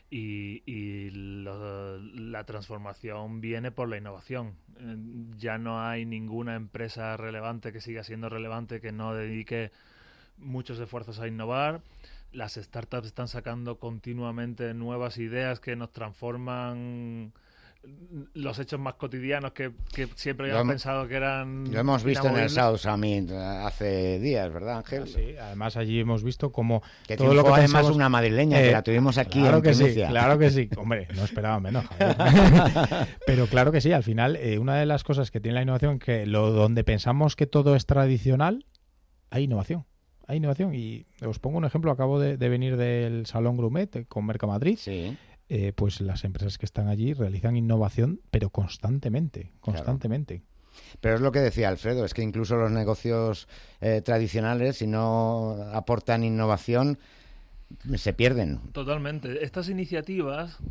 Speaker 16: y la transformación viene por la innovación. Ya no hay ninguna empresa relevante que siga siendo relevante que no dedique muchos esfuerzos a innovar. Las startups están sacando continuamente nuevas ideas que nos transforman los hechos más cotidianos que siempre habíamos pensado que eran...
Speaker 2: Lo hemos visto en el South Summit hace días, ¿verdad, Ángel?
Speaker 15: Sí, además allí hemos visto como...
Speaker 2: Que todo lo que además pensamos... una madrileña, que la tuvimos aquí en primicia.
Speaker 15: Claro que sí. Hombre, no esperaba menos, Javier. Pero claro que sí, al final, una de las cosas que tiene la innovación es que donde pensamos que todo es tradicional, hay innovación. Y os pongo un ejemplo, acabo de venir del Salón Grumet con Mercamadrid.
Speaker 2: Sí.
Speaker 15: Pues las empresas que están allí realizan innovación, pero constantemente. Claro.
Speaker 2: Pero es lo que decía Alfredo, es que incluso los negocios tradicionales, si no aportan innovación, se pierden.
Speaker 16: Totalmente. Estas iniciativas,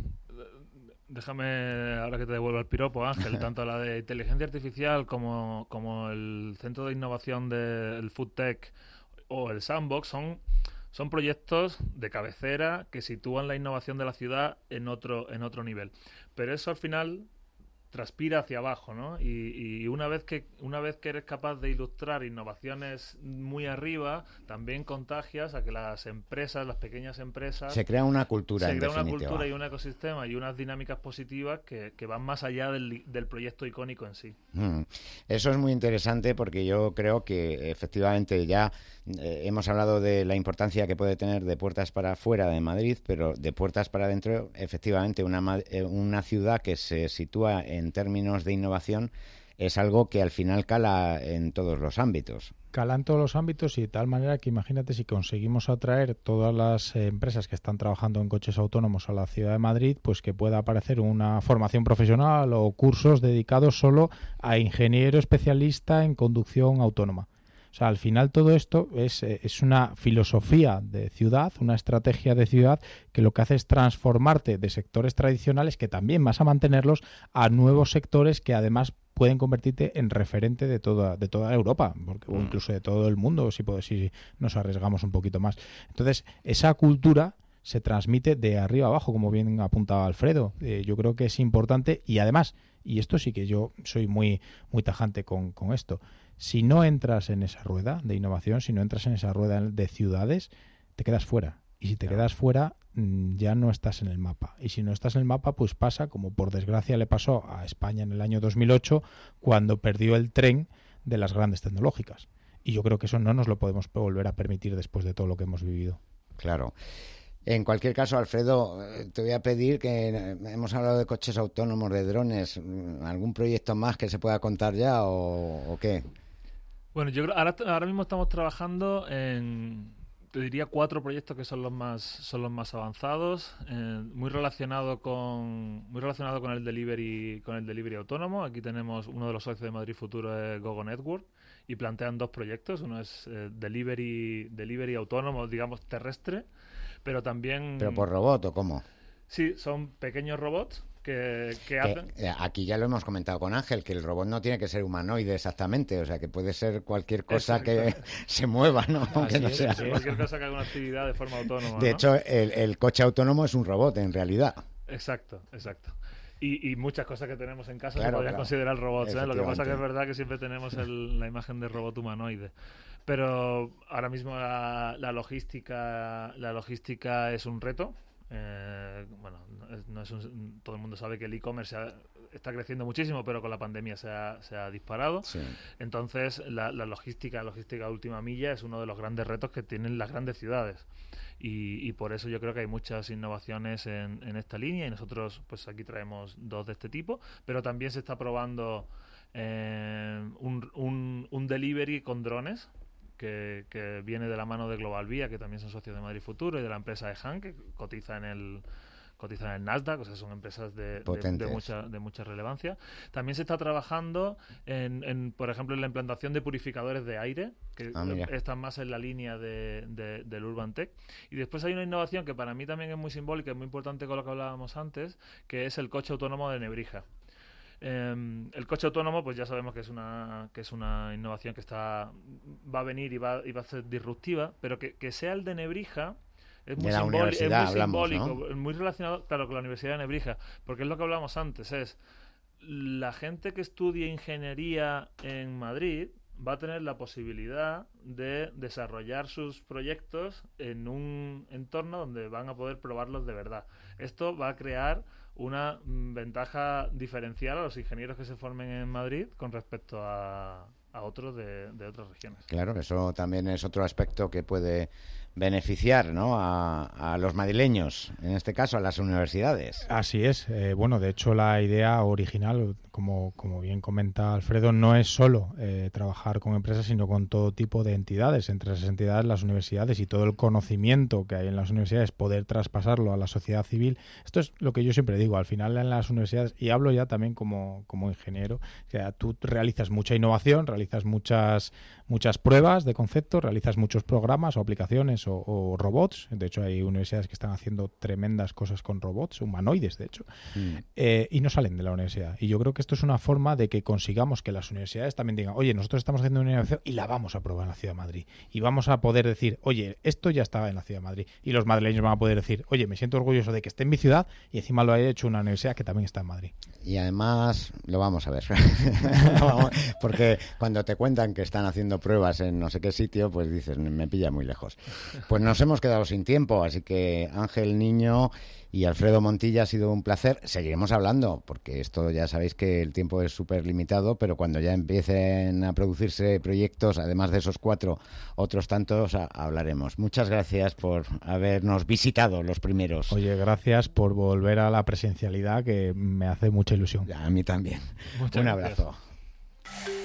Speaker 16: déjame ahora que te devuelvo el piropo, Ángel, tanto la de inteligencia artificial como el Centro de Innovación del Food Tech o el Sandbox, son proyectos de cabecera que sitúan la innovación de la ciudad en otro nivel. Pero eso al final transpira hacia abajo, ¿no? Y una vez que eres capaz de ilustrar innovaciones muy arriba, también contagias a que las pequeñas empresas...
Speaker 2: Se crea una cultura,
Speaker 16: en definitiva. Se crea una cultura y un ecosistema y unas dinámicas positivas que van más allá del proyecto icónico en sí.
Speaker 2: Eso es muy interesante porque yo creo que efectivamente ya hemos hablado de la importancia que puede tener de puertas para afuera de Madrid, pero de puertas para adentro, efectivamente, una ciudad que se sitúa en términos de innovación es algo que al final cala en todos los ámbitos.
Speaker 15: Cala en todos los ámbitos, y de tal manera que imagínate si conseguimos atraer todas las empresas que están trabajando en coches autónomos a la ciudad de Madrid, pues que pueda aparecer una formación profesional o cursos dedicados solo a ingeniero especialista en conducción autónoma. O sea, al final todo esto es una filosofía de ciudad, una estrategia de ciudad que lo que hace es transformarte de sectores tradicionales, que también vas a mantenerlos, a nuevos sectores que además pueden convertirte en referente de toda Europa, o incluso de todo el mundo, si nos arriesgamos un poquito más. Entonces, esa cultura se transmite de arriba abajo, como bien apuntaba Alfredo. Yo creo que es importante y además, y esto sí que yo soy muy, muy tajante con esto, si no entras en esa rueda de innovación, si no entras en esa rueda de ciudades, te quedas fuera. Y si te quedas fuera, ya no estás en el mapa. Y si no estás en el mapa, pues pasa como por desgracia le pasó a España en el año 2008, cuando perdió el tren de las grandes tecnológicas. Y yo creo que eso no nos lo podemos volver a permitir después de todo lo que hemos vivido.
Speaker 2: Claro. En cualquier caso, Alfredo, te voy a pedir que hemos hablado de coches autónomos, de drones, ¿algún proyecto más que se pueda contar ya o qué?
Speaker 16: Bueno, yo creo ahora mismo estamos trabajando en, te diría, 4 proyectos que son los más avanzados, muy relacionado con el delivery autónomo. Aquí tenemos uno de los socios de Madrid Futuro, es Gogo Network, y plantean 2 proyectos. Uno es delivery autónomo, digamos terrestre, pero también...
Speaker 2: ¿Pero por robot o cómo?
Speaker 16: Sí, son pequeños robots que hacen...
Speaker 2: Aquí ya lo hemos comentado con Ángel, que el robot no tiene que ser humanoide exactamente, o sea, que puede ser cualquier cosa que se mueva, ¿no? Aunque no sea.
Speaker 16: Cualquier cosa que haga una actividad de forma autónoma.
Speaker 2: De hecho, el coche autónomo es un robot, en realidad.
Speaker 16: Exacto. Y muchas cosas que tenemos en casa
Speaker 2: claro,
Speaker 16: se podrían considerar robots, ¿eh? Lo que pasa que es verdad que siempre tenemos la imagen de robot humanoide. Pero ahora mismo la logística es un reto. Todo el mundo sabe que el e-commerce está creciendo muchísimo, pero con la pandemia se ha disparado. Sí. Entonces la logística de última milla es uno de los grandes retos que tienen las grandes ciudades, y por eso yo creo que hay muchas innovaciones en esta línea, y nosotros pues aquí traemos 2 de este tipo, pero también se está probando un delivery con drones que viene de la mano de Global Vía, que también son socios de Madrid Futuro, y de la empresa EHAN, que cotiza en el Nasdaq. O sea, son empresas de mucha relevancia. También se está trabajando por ejemplo, en la implantación de purificadores de aire, que están más en la línea del Urban Tech. Y después hay una innovación que para mí también es muy simbólica, es muy importante con lo que hablábamos antes, que es el coche autónomo de Nebrija. El coche autónomo, pues ya sabemos que es una innovación que va a venir y va a ser disruptiva, pero que sea el de Nebrija es muy simbólico, ¿no? Muy relacionado, claro, con la Universidad de Nebrija, porque es lo que hablábamos antes, es la gente que estudie ingeniería en Madrid va a tener la posibilidad de desarrollar sus proyectos en un entorno donde van a poder probarlos de verdad. Esto va a crear una ventaja diferencial a los ingenieros que se formen en Madrid con respecto a otros de otras regiones.
Speaker 2: Claro, eso también es otro aspecto que puede beneficiar, ¿no?, a los madrileños, en este caso a las universidades.
Speaker 15: Así es. Bueno, de hecho la idea original, como bien comenta Alfredo, no es solo trabajar con empresas, sino con todo tipo de entidades. Entre esas entidades, las universidades, y todo el conocimiento que hay en las universidades, poder traspasarlo a la sociedad civil. Esto es lo que yo siempre digo, al final en las universidades, y hablo ya también como ingeniero, o sea, tú realizas mucha innovación, realizas muchas pruebas de concepto, realizas muchos programas o aplicaciones o robots. De hecho, hay universidades que están haciendo tremendas cosas con robots, humanoides, de hecho, y no salen de la universidad. Y yo creo que esto es una forma de que consigamos que las universidades también digan, oye, nosotros estamos haciendo una innovación y la vamos a probar en la Ciudad de Madrid. Y vamos a poder decir, oye, esto ya estaba en la Ciudad de Madrid. Y los madrileños van a poder decir, oye, me siento orgulloso de que esté en mi ciudad y encima lo haya hecho una universidad que también está en Madrid.
Speaker 2: Y además, lo vamos a ver. Porque cuando te cuentan que están haciendo pruebas en no sé qué sitio, pues dices, me pilla muy lejos. Pues nos hemos quedado sin tiempo, así que Ángel Niño y Alfredo Montilla, ha sido un placer. Seguiremos hablando, porque esto ya sabéis que el tiempo es súper limitado, pero cuando ya empiecen a producirse proyectos, además de esos 4, otros tantos, hablaremos. Muchas gracias por habernos visitado los primeros.
Speaker 15: Oye, gracias por volver a la presencialidad, que me hace mucha ilusión.
Speaker 2: A mí también.
Speaker 16: Muchas
Speaker 2: un abrazo.
Speaker 16: Gracias.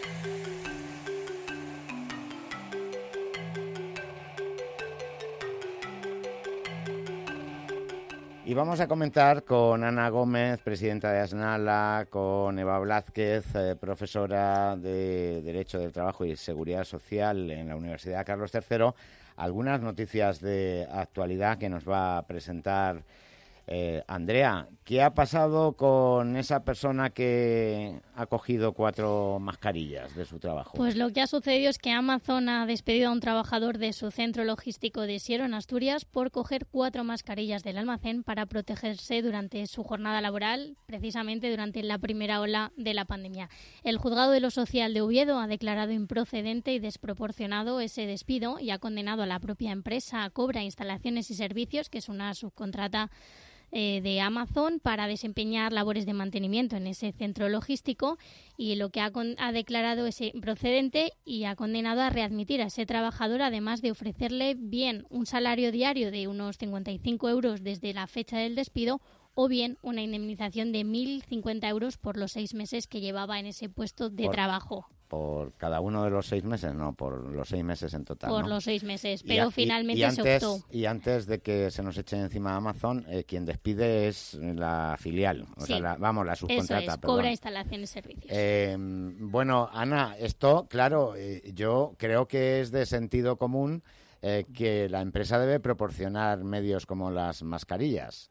Speaker 2: Y vamos a comentar con Ana Gómez, presidenta de ASNALA, con Eva Blázquez, profesora de Derecho del Trabajo y Seguridad Social en la Universidad Carlos III, algunas noticias de actualidad que nos va a presentar Andrea, ¿qué ha pasado con esa persona que ha cogido 4 mascarillas de su trabajo?
Speaker 3: Pues lo que ha sucedido es que Amazon ha despedido a un trabajador de su centro logístico de Siero, en Asturias, por coger 4 mascarillas del almacén para protegerse durante su jornada laboral, precisamente durante la primera ola de la pandemia. El Juzgado de lo Social de Oviedo ha declarado improcedente y desproporcionado ese despido y ha condenado a la propia empresa Cobra Instalaciones y Servicios, que es una subcontrata de Amazon, para desempeñar labores de mantenimiento en ese centro logístico, y lo que ha declarado es improcedente y ha condenado a readmitir a ese trabajador, además de ofrecerle bien un salario diario de unos 55 euros desde la fecha del despido, o bien una indemnización de 1.050 euros por los 6 meses que llevaba en ese puesto de trabajo.
Speaker 2: Por cada uno de los 6 meses, no, por los 6 meses en total.
Speaker 3: Por
Speaker 2: ¿no?
Speaker 3: los 6 meses, pero finalmente se optó.
Speaker 2: Y antes de que se nos eche encima Amazon, quien despide es la filial, o sea, la subcontrata.
Speaker 3: Eso es, Cobra Instalaciones y Servicios.
Speaker 2: Bueno, Ana, esto, claro, yo creo que es de sentido común que la empresa debe proporcionar medios como las mascarillas.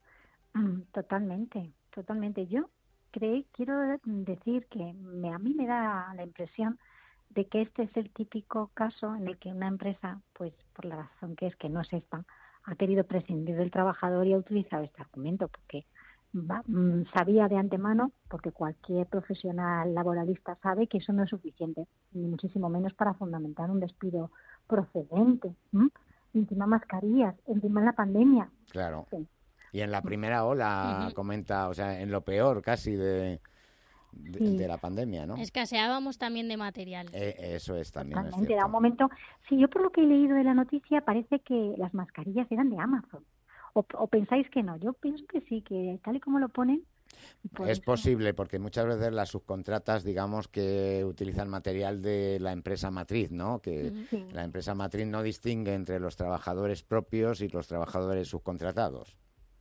Speaker 11: Totalmente. Yo quiero decir que a mí me da la impresión de que este es el típico caso en el que una empresa, pues por la razón que es que no es esta, ha querido prescindir del trabajador y ha utilizado este argumento, porque sabía de antemano, porque cualquier profesional laboralista sabe que eso no es suficiente, ni muchísimo menos para fundamentar un despido procedente. Encima mascarillas, encima la pandemia.
Speaker 2: Claro.
Speaker 11: Sí.
Speaker 2: Y en la primera ola, comenta, o sea, en lo peor casi de la pandemia, ¿no?
Speaker 3: Escaseábamos también de material.
Speaker 2: Eso es también.
Speaker 11: Totalmente, era un momento. Sí, yo por lo que he leído de la noticia parece que las mascarillas eran de Amazon. ¿O pensáis que no? Yo pienso que sí, que tal y como lo ponen.
Speaker 2: Es posible, porque muchas veces las subcontratas, digamos, que utilizan material de la empresa matriz, ¿no? Que la empresa matriz no distingue entre los trabajadores propios y los trabajadores subcontratados.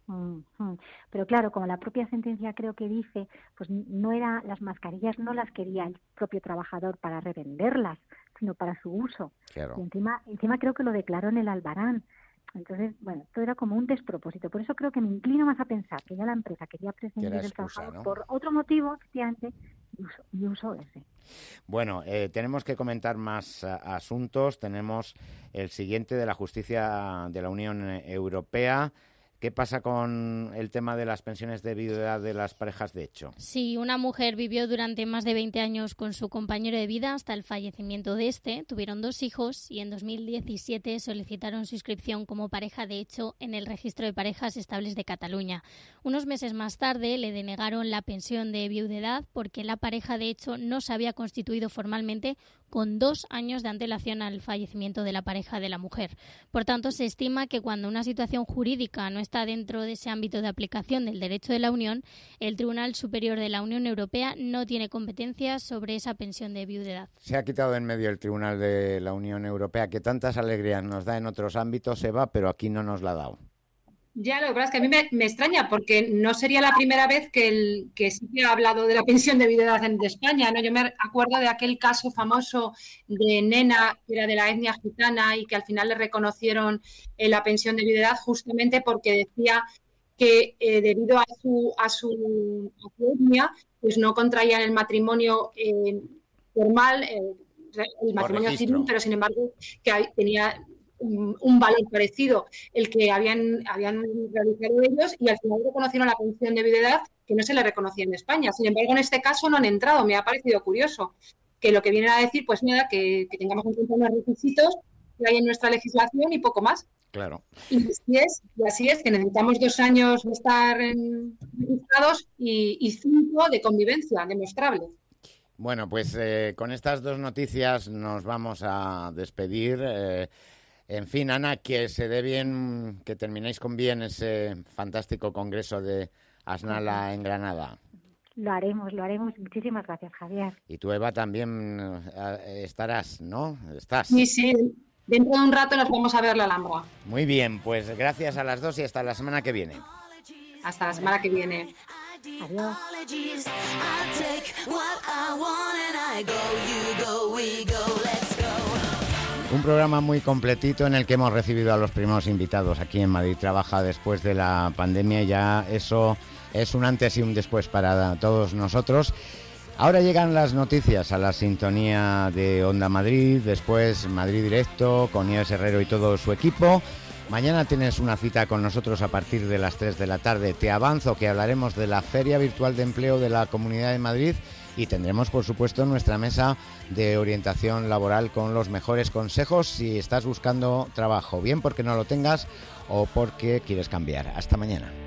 Speaker 11: Pero claro, como la propia sentencia creo que dice, pues las mascarillas no las quería el propio trabajador para revenderlas, sino para su uso.
Speaker 2: Claro.
Speaker 11: Y encima creo que lo declaró en el Albarán. Entonces, bueno, todo era como un despropósito. Por eso creo que me inclino más a pensar que ya la empresa quería prescindir del trabajador, ¿no? Por otro motivo, efectivamente, y uso ese.
Speaker 2: Bueno, tenemos que comentar más asuntos. Tenemos el siguiente de la justicia de la Unión Europea. ¿Qué pasa con el tema de las pensiones de viudedad de las parejas de hecho?
Speaker 3: Sí, una mujer vivió durante más de 20 años con su compañero de vida hasta el fallecimiento de este. Tuvieron 2 hijos y en 2017 solicitaron su inscripción como pareja de hecho en el Registro de Parejas Estables de Cataluña. Unos meses más tarde le denegaron la pensión de viudedad porque la pareja de hecho no se había constituido formalmente con 2 años de antelación al fallecimiento de la pareja de la mujer. Por tanto, se estima que cuando una situación jurídica no está dentro de ese ámbito de aplicación del derecho de la Unión, el Tribunal Superior de la Unión Europea no tiene competencias sobre esa pensión de viudedad.
Speaker 2: Se ha quitado en medio el Tribunal de la Unión Europea, que tantas alegrías nos da en otros ámbitos, Eva, pero aquí no nos la ha dado.
Speaker 4: Ya, lo que pasa es que a mí me extraña, porque no sería la primera vez que sí se ha hablado de la pensión de viudedad en España, ¿no? Yo me acuerdo de aquel caso famoso de Nena, que era de la etnia gitana y que al final le reconocieron la pensión de viudedad justamente porque decía que debido a su etnia, pues no contraían el matrimonio formal, el matrimonio civil, pero sin embargo que tenía un valor parecido el que habían realizado ellos, y al final reconocieron la pensión de viudedad que no se le reconocía en España. Sin embargo, en este caso no han entrado. Me ha parecido curioso que lo que vienen a decir, pues nada, que tengamos en cuenta unos requisitos que hay en nuestra legislación y poco más.
Speaker 2: Claro.
Speaker 4: Y así es, que necesitamos 2 años de estar registrados y 5 de convivencia demostrable.
Speaker 2: Bueno, pues con estas 2 noticias nos vamos a despedir. En fin, Ana, que se dé bien, que terminéis con bien ese fantástico congreso de Asnala en Granada.
Speaker 11: Lo haremos. Muchísimas gracias, Javier.
Speaker 2: Y tú, Eva, también estarás, ¿no? ¿Estás?
Speaker 4: Sí. Dentro de un rato nos vamos a ver la Alhambra.
Speaker 2: Muy bien, pues gracias a las 2 y hasta la semana que viene.
Speaker 4: Hasta la semana que viene.
Speaker 11: Adiós.
Speaker 2: Un programa muy completito en el que hemos recibido a los primeros invitados aquí en Madrid Trabaja después de la pandemia, y ya eso es un antes y un después para todos nosotros. Ahora llegan las noticias a la sintonía de Onda Madrid, después Madrid Directo con Nieves Herrero y todo su equipo. Mañana tienes una cita con nosotros a partir de las 3 de la tarde. Te avanzo que hablaremos de la Feria Virtual de Empleo de la Comunidad de Madrid y tendremos, por supuesto, nuestra mesa de orientación laboral con los mejores consejos si estás buscando trabajo, bien porque no lo tengas o porque quieres cambiar. Hasta mañana.